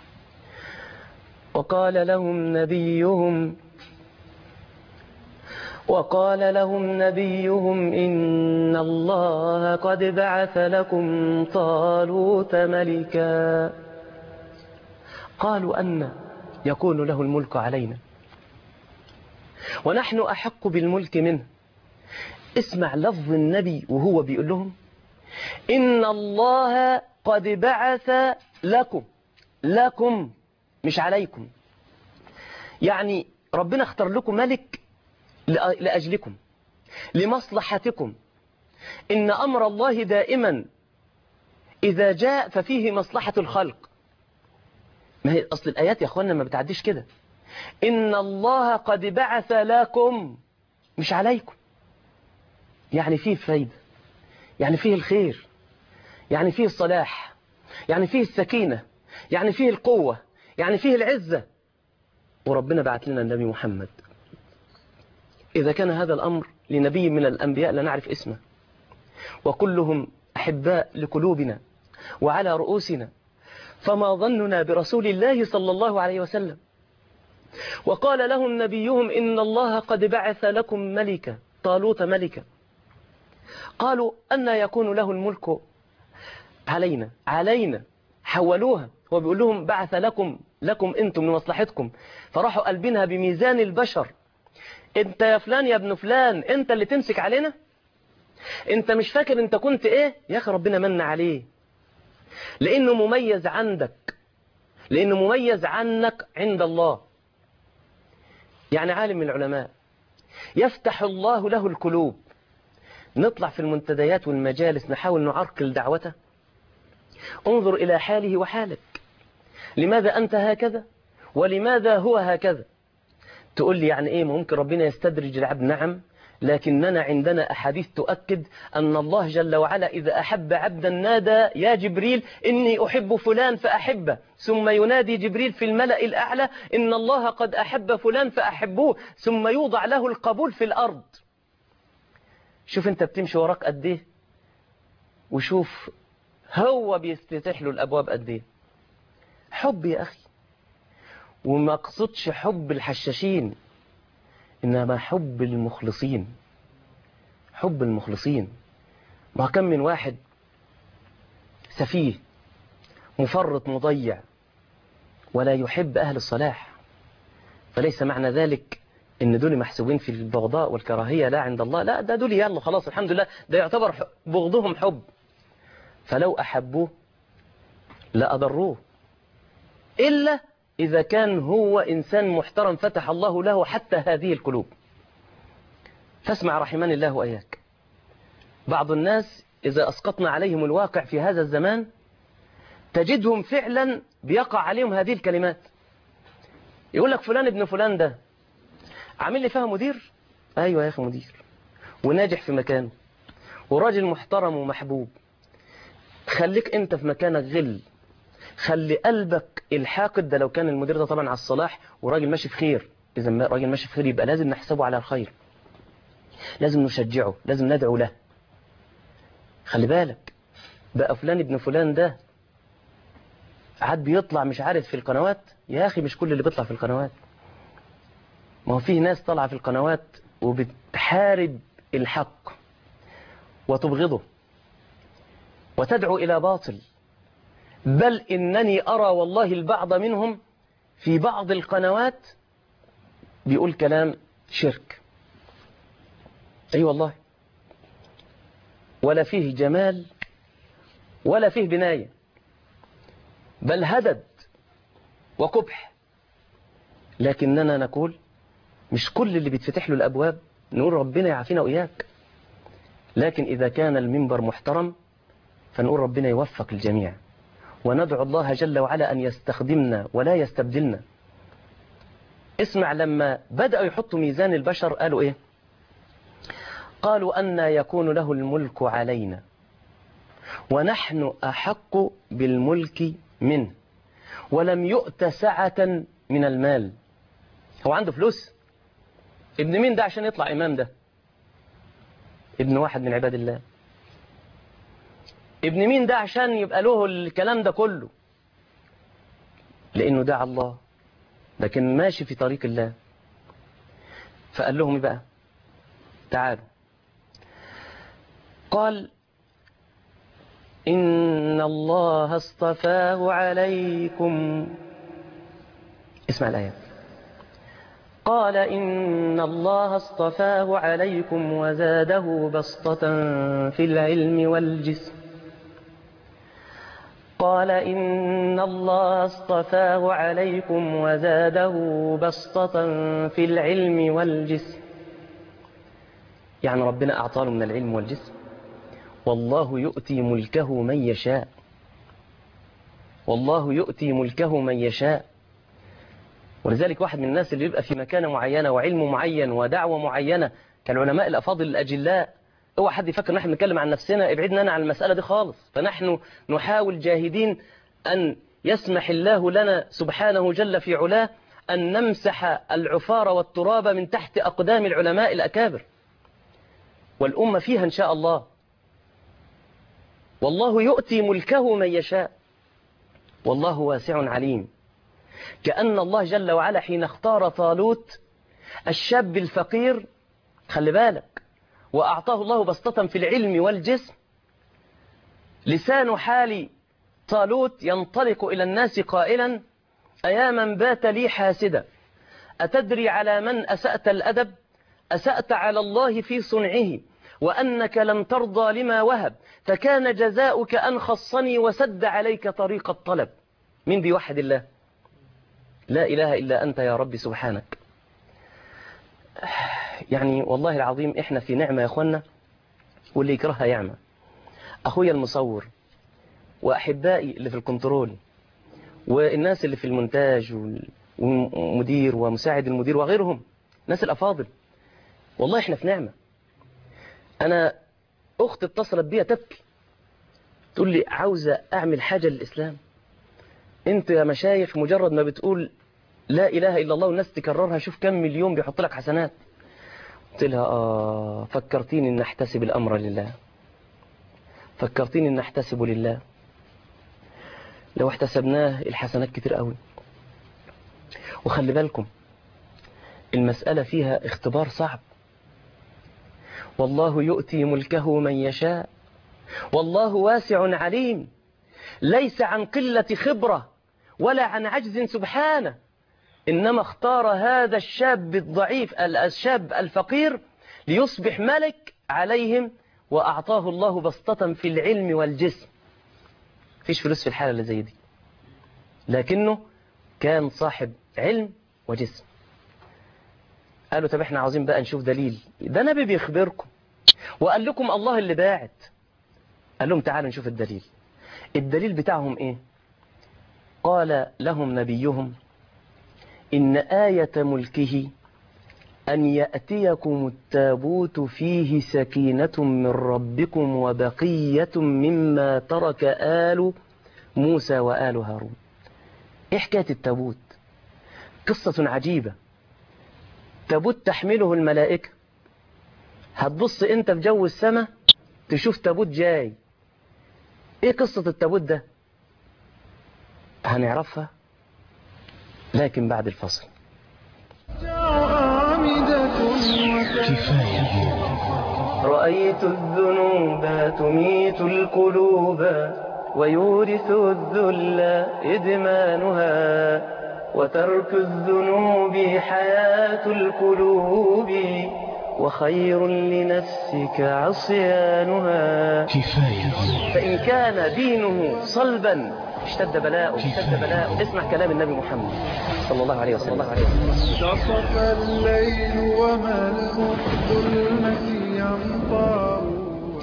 وقال لهم نبيهم وقال لهم نبيهم إن الله قد بعث لكم طالوت ملكا. قالوا أن يكون له الملك علينا ونحن أحق بالملك منه. اسمع لفظ النبي وهو بيقول لهم إن الله قد بعث لكم، لكم مش عليكم. يعني ربنا اختار لكم ملك لأجلكم لمصلحتكم. إن أمر الله دائما إذا جاء ففيه مصلحة الخلق. ما هي أصل الآيات يا أخوانا ما بتعديش كده. إن الله قد بعث لكم مش عليكم، يعني فيه فايدة، يعني فيه الخير، يعني فيه الصلاح، يعني فيه السكينة، يعني فيه القوة، يعني فيه العزة. وربنا بعث لنا النبي محمد. إذا كان هذا الأمر لنبي من الأنبياء لا نعرف اسمه، وكلهم أحباء لقلوبنا وعلى رؤوسنا، فما ظننا برسول الله صلى الله عليه وسلم. وقال لهم نبيهم إن الله قد بعث لكم ملكا، طالوت ملكا. قالوا أن يكون له الملك علينا، علينا حولوها. هو بيقول لهم بعث لكم، لكم أنتم لمصلحتكم، فراحوا قلبينها بميزان البشر. انت يا فلان يا ابن فلان انت اللي تمسك علينا؟ انت مش فاكر انت كنت ايه؟ يا اخي ربنا من عليه، لانه مميز عندك، لانه مميز عنك عند الله. يعني عالم من العلماء يفتح الله له القلوب، نطلع في المنتديات والمجالس نحاول نعرقل دعوته. انظر إلى حاله وحالك، لماذا أنت هكذا ولماذا هو هكذا؟ تقول لي يعني إيه ممكن ربنا يستدرج العبد؟ نعم، لكننا عندنا أحاديث تؤكد أن الله جل وعلا إذا أحب عبدا نادى يا جبريل إني أحب فلان فأحبه، ثم ينادي جبريل في الملأ الأعلى إن الله قد أحب فلان فأحبوه، ثم يوضع له القبول في الأرض. شوف أنت بتمشي وراك قد إيه، وشوف هو بيفتتح له الأبواب قد ايه؟ حب يا أخي. وما اقصدش حب الحشاشين، إنما حب المخلصين. حب المخلصين. ما كم من واحد سفيه مفرط مضيع ولا يحب أهل الصلاح، فليس معنى ذلك إن دول محسوبين في البغضاء والكراهية لا عند الله، لا، ده دول يلا خلاص الحمد لله، ده يعتبر بغضهم حب. فلو أحبوه لأضروه، إلا إذا كان هو إنسان محترم فتح الله له حتى هذه القلوب. فاسمع رحمن الله وإياك، بعض الناس إذا أسقطنا عليهم الواقع في هذا الزمان تجدهم فعلا بيقع عليهم هذه الكلمات. يقول لك فلان ابن فلان ده عامل لي فيها مدير، أيوة يا أخي مدير، وناجح في مكانه، وراجل محترم ومحبوب. خليك أنت في مكانك غل، خلي قلبك الحاقد. ده لو كان المدير ده طبعا على الصلاح وراجل ماشي في خير، إذا راجل ماشي في خير يبقى لازم نحسبه على الخير، لازم نشجعه، لازم ندعو له. خلي بالك بقى فلان ابن فلان ده عاد بيطلع مش عارف في القنوات. يا أخي مش كل اللي بيطلع في القنوات، ما هو فيه ناس طالعة في القنوات وبتحارب الحق وتبغضه وتدعو إلى باطل. بل إنني أرى والله البعض منهم في بعض القنوات بيقول كلام شرك. أي أيوة والله، ولا فيه جمال ولا فيه بناية، بل هدد وقبح. لكننا نقول مش كل اللي بيتفتح له الأبواب نقول ربنا يعافينا وإياك، لكن إذا كان المنبر محترم فنقول ربنا يوفق الجميع، وندعو الله جل وعلا أن يستخدمنا ولا يستبدلنا. اسمع، لما بدأوا يحطوا ميزان البشر قالوا إيه؟ قالوا أن يكون له الملك علينا ونحن أحق بالملك منه ولم يؤت سعة من المال. هو عنده فلوس؟ ابن مين ده عشان يطلع إمام؟ ده ابن واحد من عباد الله. ابن مين ده عشان يبقى له الكلام ده كله؟ لأنه دعا الله، لكن ماشي في طريق الله. فقال لهم بقى تعالوا، قال إن الله اصطفاه عليكم. اسمع الآية. قال إن الله اصطفاه عليكم وزاده بسطة في العلم والجسم. قال إن الله اصطفاه عليكم وزاده بسطة في العلم والجسم. يعني ربنا أعطاه من العلم والجسم. والله يؤتي ملكه من يشاء، والله يؤتي ملكه من يشاء. ولذلك واحد من الناس اللي يبقى في مكانة معينة وعلم معين ودعوة معينة كالعلماء الأفاضل الأجلاء، اوعى حد يفكر ان احنا بنتكلم عن نفسنا، ابعدنا انا عن المسألة دي خالص. فنحن نحاول جاهدين أن يسمح الله لنا سبحانه جل في علاه أن نمسح العفار والتراب من تحت أقدام العلماء الأكابر، والأمة فيها إن شاء الله. والله يؤتي ملكه من يشاء والله واسع عليم. كأن الله جل وعلا حين اختار طالوت الشاب الفقير، خلي بالك، وأعطاه الله بسطة في العلم والجسم، لسان حال طالوت ينطلق إلى الناس قائلا: أيا من بات لي حاسدا، أتدري على من أسأت الأدب؟ أسأت على الله في صنعه، وأنك لم ترضى لما وهب، فكان جزاؤك أن خصني وسد عليك طريق الطلب. من بيوحد الله؟ لا إله إلا أنت يا رب سبحانك. يعني والله العظيم إحنا في نعمة يا أخوانا، واللي يكرهها يعمى. أخويا المصور وأحبائي اللي في الكنترول والناس اللي في المونتاج والمدير ومساعد المدير وغيرهم، ناس الأفاضل، والله إحنا في نعمة. أنا أخت اتصلت بيا تبكي، تقول لي عاوزة أعمل حاجة للإسلام. أنت يا مشايخ مجرد ما بتقول لا إله إلا الله والناس تكررها شوف كم مليون بيحط لك حسنات. قلت لها آه فكرتيني أن أحتسب الأمر لله، فكرتيني أن أحتسب لله. لو احتسبناه الحسنات كتير قوي. وخلي بالكم المسألة فيها اختبار صعب. والله يؤتي ملكه من يشاء والله واسع عليم، ليس عن قلة خبرة ولا عن عجز سبحانه، إنما اختار هذا الشاب الضعيف الشاب الفقير ليصبح ملك عليهم، وأعطاه الله بسطة في العلم والجسم. فيش فلوس في الحالة اللي زي دي، لكنه كان صاحب علم وجسم. قالوا طب احنا عاوزين بقى نشوف دليل، ده نبي بيخبركم وقال لكم الله اللي باعت. قال لهم تعالوا نشوف الدليل. الدليل بتاعهم ايه؟ قال لهم نبيهم إن آية ملكه أن يأتيكم التابوت فيه سكينة من ربكم وبقية مما ترك آل موسى وآل هارون. إيه حكاية التابوت؟ قصة عجيبة. تابوت تحمله الملائكة، هتبص انت في جو السماء تشوف تابوت جاي. ايه قصة التابوت ده؟ هنعرفها لكن بعد الفصل. رأيت الذنوب تميت القلوب ويورث الذل إدمانها، وترك الذنوب حياة القلوب وخير لنفسك عصيانها. كفاية. فإن كان دينه صلبا اشتد بلاءه اشتد بلاءه. اسمع كلام النبي محمد صلى الله عليه وسلم. شطف الليل وملء الظلمة ينطار.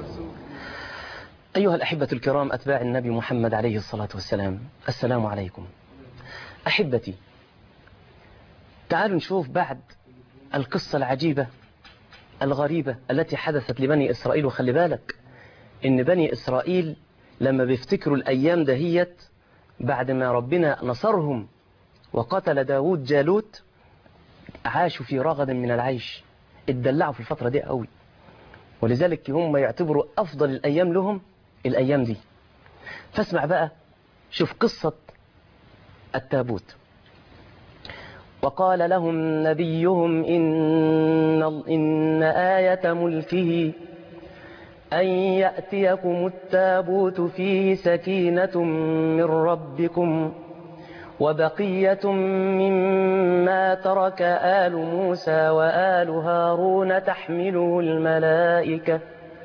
أيها الأحبة الكرام أتباع النبي محمد عليه الصلاة والسلام، السلام عليكم. أحبتي، تعالوا نشوف بعد القصة العجيبة الغريبة التي حدثت لبني إسرائيل. وخلي بالك إن بني إسرائيل لما بيفتكروا الأيام دهيت بعد ما ربنا نصرهم وقتل داود جالوت، عاشوا في رغد من العيش، اتدلعوا في الفترة دي قوي، ولذلك هم يعتبروا أفضل الأيام لهم الأيام دي. فاسمع بقى، شوف قصة التابوت. وقال لهم نبيهم إن, إن آية ملكه أن يأتيكم التابوت فيه سكينة من ربكم وبقية مما ترك آل موسى وآل هارون تحمله الملائكة.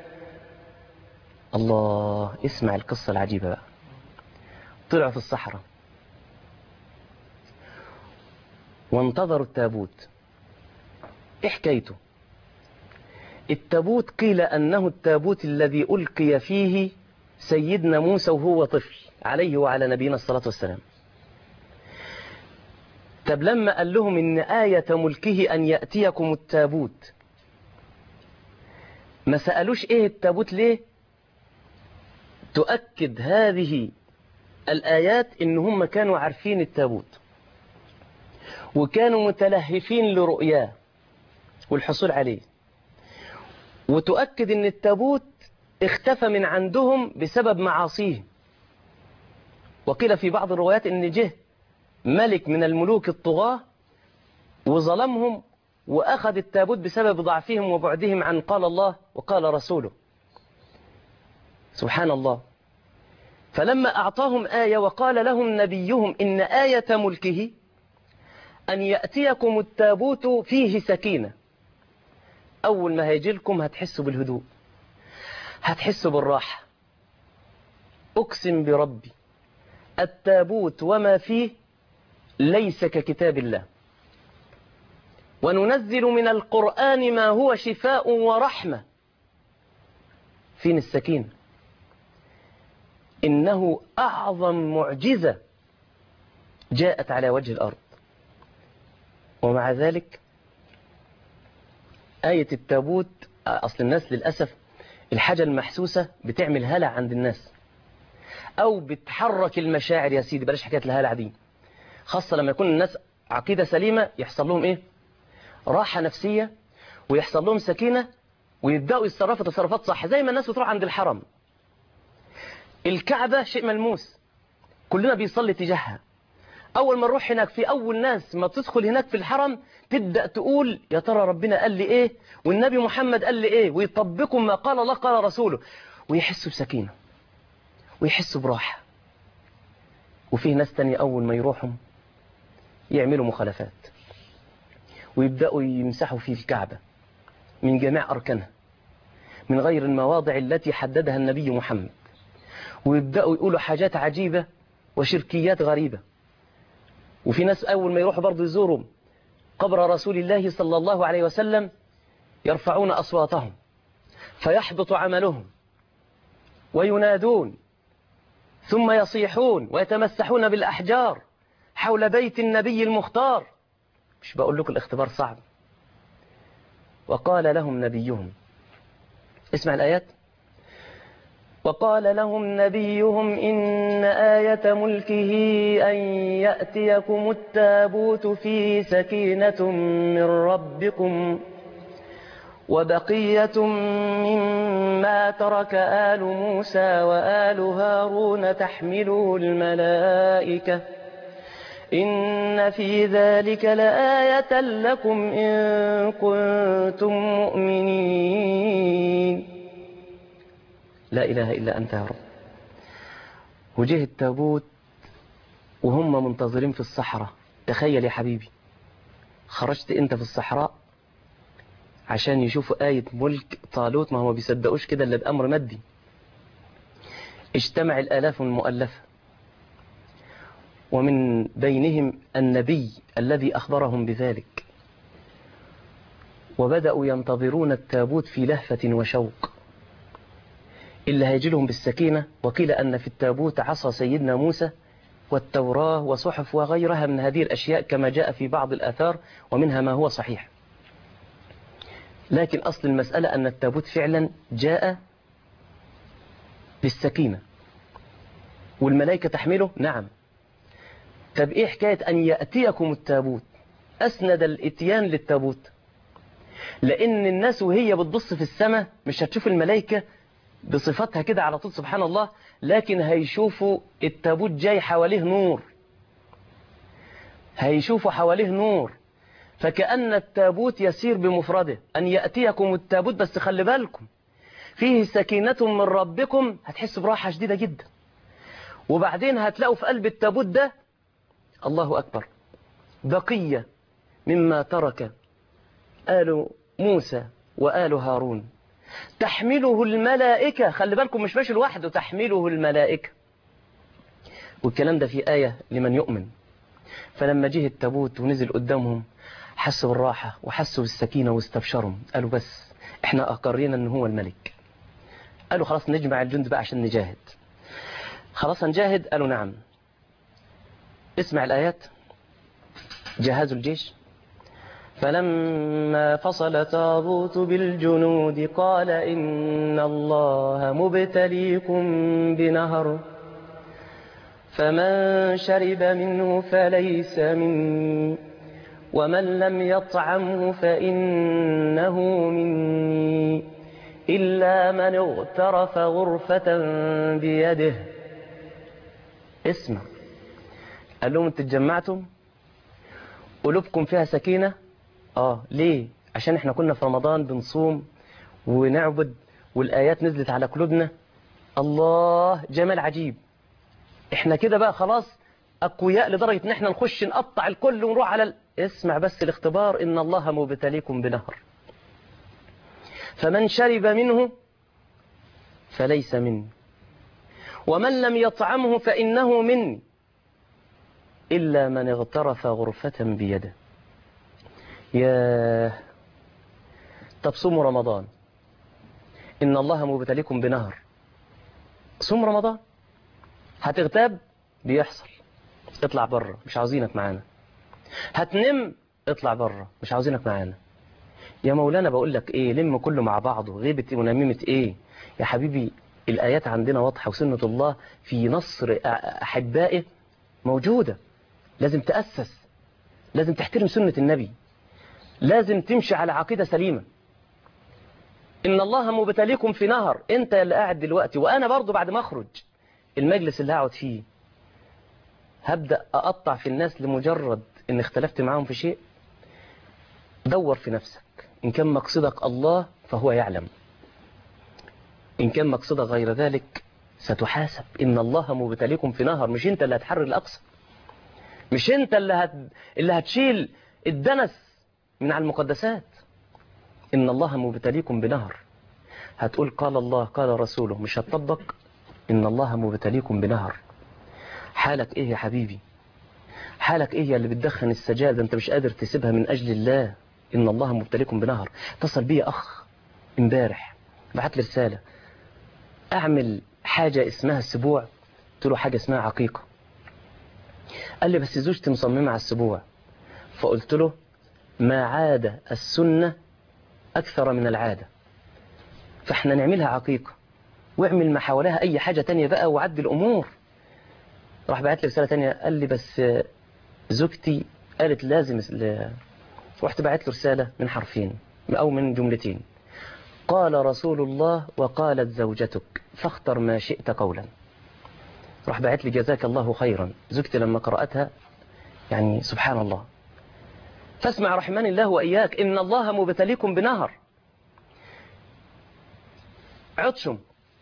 الله، اسمع القصة العجيبة بقى. طلعوا في الصحراء وانتظروا التابوت. ايه حكايته؟ التابوت قيل أنه التابوت الذي ألقي فيه سيدنا موسى وهو طفل عليه وعلى نبينا الصلاة والسلام. طب لما قال لهم إن آية ملكه أن يأتيكم التابوت، ما سألوش إيه التابوت ليه؟ تؤكد هذه الآيات إن هم كانوا عارفين التابوت وكانوا متلهفين لرؤياه والحصول عليه، وتؤكد إن التابوت اختفى من عندهم بسبب معاصيه. وقيل في بعض الروايات إن جه ملك من الملوك الطغاة وظلمهم وأخذ التابوت بسبب ضعفهم وبعدهم عن قال الله وقال رسوله. سبحان الله. فلما أعطاهم آية وقال لهم نبيهم إن آية ملكه أن يأتيكم التابوت فيه سكينة، أول ما هيجي لكم هتحسوا بالهدوء، هتحسوا بالراحة. أقسم بربي التابوت وما فيه ليس ككتاب الله، وننزل من القرآن ما هو شفاء ورحمة. فين السكينة؟ إنه أعظم معجزة جاءت على وجه الأرض. ومع ذلك آية التابوت، أصل الناس للأسف الحاجة المحسوسة بتعمل هلع عند الناس أو بتحرك المشاعر. يا سيدي بلاش حكاية الهلع دي، خاصة لما يكون الناس عقيدة سليمة يحصل لهم إيه؟ راحة نفسية، ويحصل لهم سكينة، ويبدأوا يتصرفوا تصرفات صح. زي ما الناس بتروح عند الحرم، الكعبة شيء ملموس، كلنا بيصلي تجاهها. أول ما نروح هناك في أول ناس ما تدخل هناك في الحرم تبدأ تقول يا ترى ربنا قال لي إيه والنبي محمد قال لي إيه، ويطبقوا ما قال الله قال رسوله، ويحسوا بسكينة ويحسوا براحة. وفيه ناس تانية أول ما يروحوا يعملوا مخالفات ويبدأوا يمسحوا في الكعبة من جميع أركانها من غير المواضع التي حددها النبي محمد، ويبدأوا يقولوا حاجات عجيبة وشركيات غريبة. وفي ناس أول ما يروحوا برضو يزوروا قبر رسول الله صلى الله عليه وسلم يرفعون أصواتهم فيحبط عملهم وينادون ثم يصيحون ويتمسحون بالأحجار حول بيت النبي المختار. مش بقول لكم الاختبار صعب. وقال لهم نبيهم، اسمع الآيات، وقال لهم نبيهم إن آية ملكه أن يأتيكم التابوت فيه سكينة من ربكم وبقية مما ترك آل موسى وآل هارون تحمله الملائكة إن في ذلك لآية لكم إن كنتم مؤمنين. لا إله إلا أنت يا رب. وجه التابوت وهم منتظرين في الصحراء. تخيل يا حبيبي، خرجت أنت في الصحراء عشان يشوفوا آية ملك طالوت، ما هو بيصدقوش كده إلا بأمر مادي. اجتمع الآلاف المؤلفة ومن بينهم النبي الذي أخبرهم بذلك، وبدأوا ينتظرون التابوت في لهفة وشوق اللي هيجلهم بالسكينة. وقيل أن في التابوت عصا سيدنا موسى والتوراة وصحف وغيرها من هذه الأشياء كما جاء في بعض الآثار ومنها ما هو صحيح. لكن أصل المسألة أن التابوت فعلا جاء بالسكينة والملائكة تحمله. نعم. طب إيه حكاية أن يأتيكم التابوت؟ أسند الإتيان للتابوت لأن الناس وهي بتبص في السماء مش هتشوف الملائكة بصفتها كده على طول سبحان الله، لكن هيشوفوا التابوت جاي حواليه نور، هيشوفوا حواليه نور، فكأن التابوت يسير بمفرده. أن يأتيكم التابوت، بس خلي بالكم فيه سكينة من ربكم، هتحسوا براحة شديدة جدا. وبعدين هتلاقوا في قلب التابوت ده الله أكبر بقية مما ترك آل موسى وآل هارون تحمله الملائكة. خلي بالكم مش ماشي لوحده، تحمله الملائكة. والكلام ده في آية لمن يؤمن. فلما جه التابوت ونزل قدامهم حسوا بالراحة وحسوا بالسكينة واستبشروا، قالوا بس احنا أقرينا ان هو الملك. قالوا خلاص نجمع الجند بقى عشان نجاهد. خلاص هنجاهد؟ قالوا نعم. اسمع الآيات. جهزوا الجيش. فلما فصل طالوت بالجنود قال إن الله مبتليكم بنهر فمن شرب منه فليس مني ومن لم يطعمه فإنه مني إلا من اغترف غرفة بيده. اسمع، قال لهم انتوا اتجمعتم قلوبكم فيها سكينة. اه ليه؟ عشان احنا كنا في رمضان بنصوم ونعبد والآيات نزلت على قلوبنا. الله جمال عجيب. احنا كده بقى خلاص أقوياء لدرجة ان احنا نخش نقطع الكل ونروح على ال... اسمع بس الاختبار. إن الله مبتليكم بنهر فمن شرب منه فليس مني ومن لم يطعمه فإنه مني إلا من اغترف غرفة بيده. ياه. طب صوموا رمضان. إن الله مبتليكم بنهر. صوم رمضان. هتغتاب بيحصل، اطلع بره مش عاوزينك معانا. هتنم اطلع بره مش عاوزينك معانا. يا مولانا بقول لك ايه، لم كله مع بعضه، غيبة ونميمة ايه يا حبيبي. الآيات عندنا واضحة وسنة الله في نصر أحبائه موجودة. لازم تأسس، لازم تحترم سنة النبي، لازم تمشي على عقيدة سليمة. إن الله مبتليكم في نهر. انت اللي قاعد دلوقتي وأنا برضو بعد ما أخرج المجلس اللي هقعد فيه هبدأ أقطع في الناس لمجرد إن اختلفت معهم في شيء؟ دور في نفسك، إن كان مقصدك الله فهو يعلم، إن كان مقصدك غير ذلك ستحاسب. إن الله مبتليكم في نهر، مش أنت اللي هتحرر الأقصى، مش أنت اللي, هت... اللي هتشيل الدنس من على المقدسات. إن الله مبتليكم بنهر، هتقول قال الله قال رسوله، مش هتطبق. إن الله مبتليكم بنهر. حالك إيه يا حبيبي؟ حالك إيه يا اللي بتدخن السجادة أنت مش قادر تسيبها من أجل الله؟ إن الله مبتليكم بنهر. اتصل بي أخ امبارح بعت لي رسالة، أعمل حاجة اسمها السبوع. قلت له حاجة اسمها عقيقة. قال لي بس زوجتي مصممة على السبوع. فقلت له ما عاد السنة أكثر من العادة، فاحنا نعملها عقيقة، واعمل ما حواليها أي حاجة تانية بقى وعد الأمور. راح بعت لي رسالة تانية، قال لي بس زوجتي قالت لازم ل... رحت بعت له رسالة من حرفين أو من جملتين، قال رسول الله وقالت زوجتك فاختر ما شئت قولا. راح بعت لي جزاك الله خيرا. زوجتي لما قرأتها يعني سبحان الله. فاسمع رحمن الله وإياك، إن الله مبتليكم بنهر. عطشم،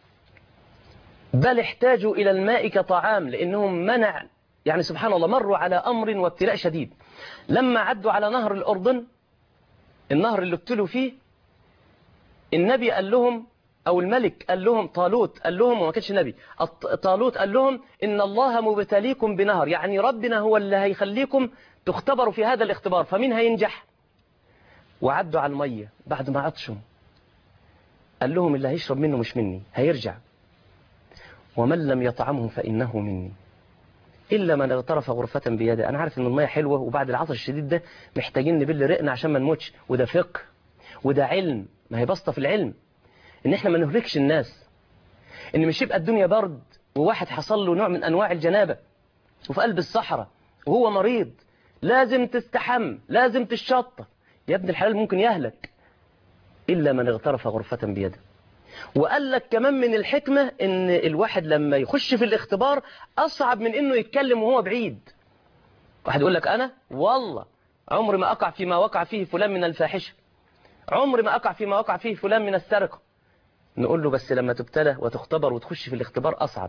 بل احتاجوا إلى الماء كطعام، لأنهم منع يعني سبحان الله مروا على أمر وابتلاء شديد. لما عدوا على نهر الأردن، النهر اللي ابتلوا فيه، النبي قال لهم أو الملك قال لهم، طالوت قال لهم، وما كانش نبي، طالوت قال لهم إن الله مبتليكم بنهر، يعني ربنا هو اللي هيخليكم تختبروا في هذا الاختبار، فمين هينجح؟ وعدوا على المية بعد ما عطشوا، قال لهم اللي هيشرب منه مش مني، هيرجع، ومن لم يطعمه فإنه مني إلا من اغترف غرفة بيده. أنا عارف إن المية حلوة، وبعد العطش الشديد ده محتاجين نبل رقنا عشان ما نموتش، وده فقه وده علم، ما هي بسطة في العلم، إن إحنا ما نهلكش الناس، إن مش يبقى الدنيا برد وواحد حصل له نوع من أنواع الجنابة وفي قلب الصحراء وهو مريض، لازم تستحم، لازم تشطف. يا ابن الحلال ممكن يهلك إلا من اغترف غرفة بيده. وقال لك كمان من الحكمة إن الواحد لما يخش في الاختبار أصعب من إنه يتكلم وهو بعيد. واحد يقول لك أنا والله عمري ما أقع فيما وقع فيه فلان من الفاحشة، عمري ما أقع فيما وقع فيه فلان من السرقة. نقول له بس لما تبتلى وتختبر وتخش في الاختبار أصعب.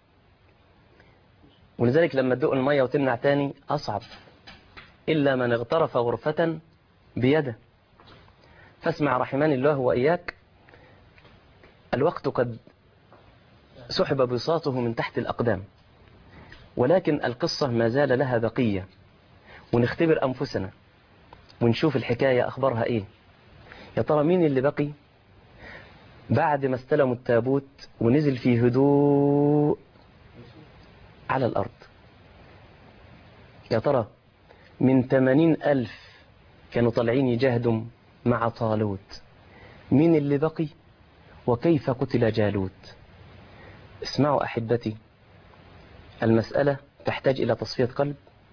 ولذلك لما تدق المية وتمنع تاني أصعب. إلا من اغترف غرفة بيده. فاسمع رحمن الله وإياك، الوقت قد سحب بساطه من تحت الأقدام، ولكن القصة ما زال لها بقية، ونختبر أنفسنا ونشوف الحكاية أخبارها إيه. يا ترى مين اللي بقي بعد ما استلموا التابوت ونزل في هدوء على الأرض؟ يا ترى من ثمانين ألف كانوا طالعين يجاهدوا مع طالوت، مين اللي بقي وكيف قتل جالوت؟ اسمعوا أحبتي، المسألة تحتاج إلى تصفية قلب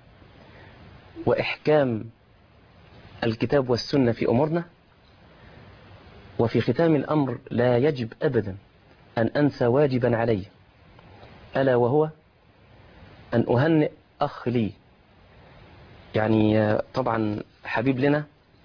وإحكام الكتاب والسنة في أمورنا. وفي ختام الأمر لا يجب أبدا أن أنسى واجبا علي، ألا وهو أن أهنئ أخ لي، يعني طبعا حبيب لنا،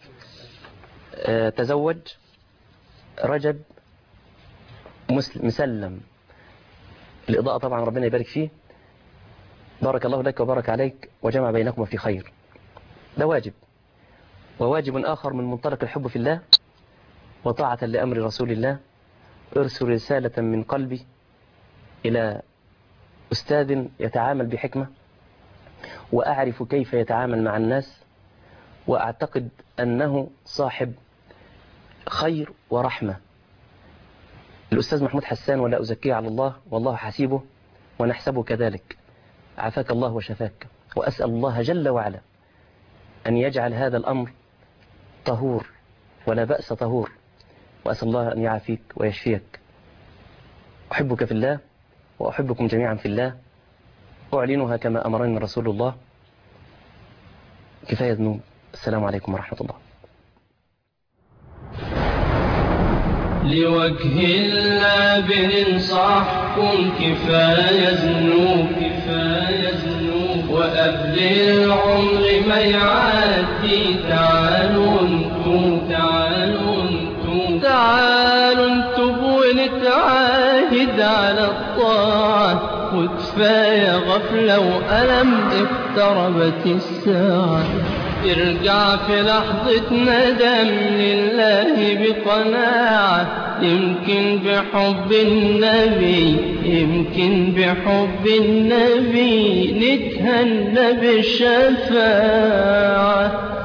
تزوج رجب مسلم مسلم، الإضاءة طبعا ربنا يبارك فيه، بارك الله لك وبارك عليك وجمع بينكم في خير. ده واجب. وواجب آخر من منطلق الحب في الله وطاعة لأمر رسول الله، أرسل رسالة من قلبي إلى أستاذ يتعامل بحكمة وأعرف كيف يتعامل مع الناس، وأعتقد أنه صاحب خير ورحمة، الأستاذ محمود حسان، ولا أزكيه على الله، والله حسيبه ونحسبه كذلك. عافاك الله وشفاك، وأسأل الله جل وعلا أن يجعل هذا الأمر طهور ولا بأس طهور، وأسأل الله أن يعافيك ويشفيك. أحبك في الله وأحبكم جميعا في الله، أعلنها كما أمرني رسول الله. كفاية ذنوب. السلام عليكم ورحمة الله. لوجه الله بننصحكم، كفاية ذنوب، كفاية ذنوب. وقبل العمر ما يعدي تعالوا انتوا تعالوا انتوا تعالوا انتوا ونتعاهد على الطاعة وكفاية غفلة وألم اقتربت الساعة ارجع في لحظة ندم لله بقناعة يمكن بحب النبي يمكن بحب النبي نتهنى بالشفاعة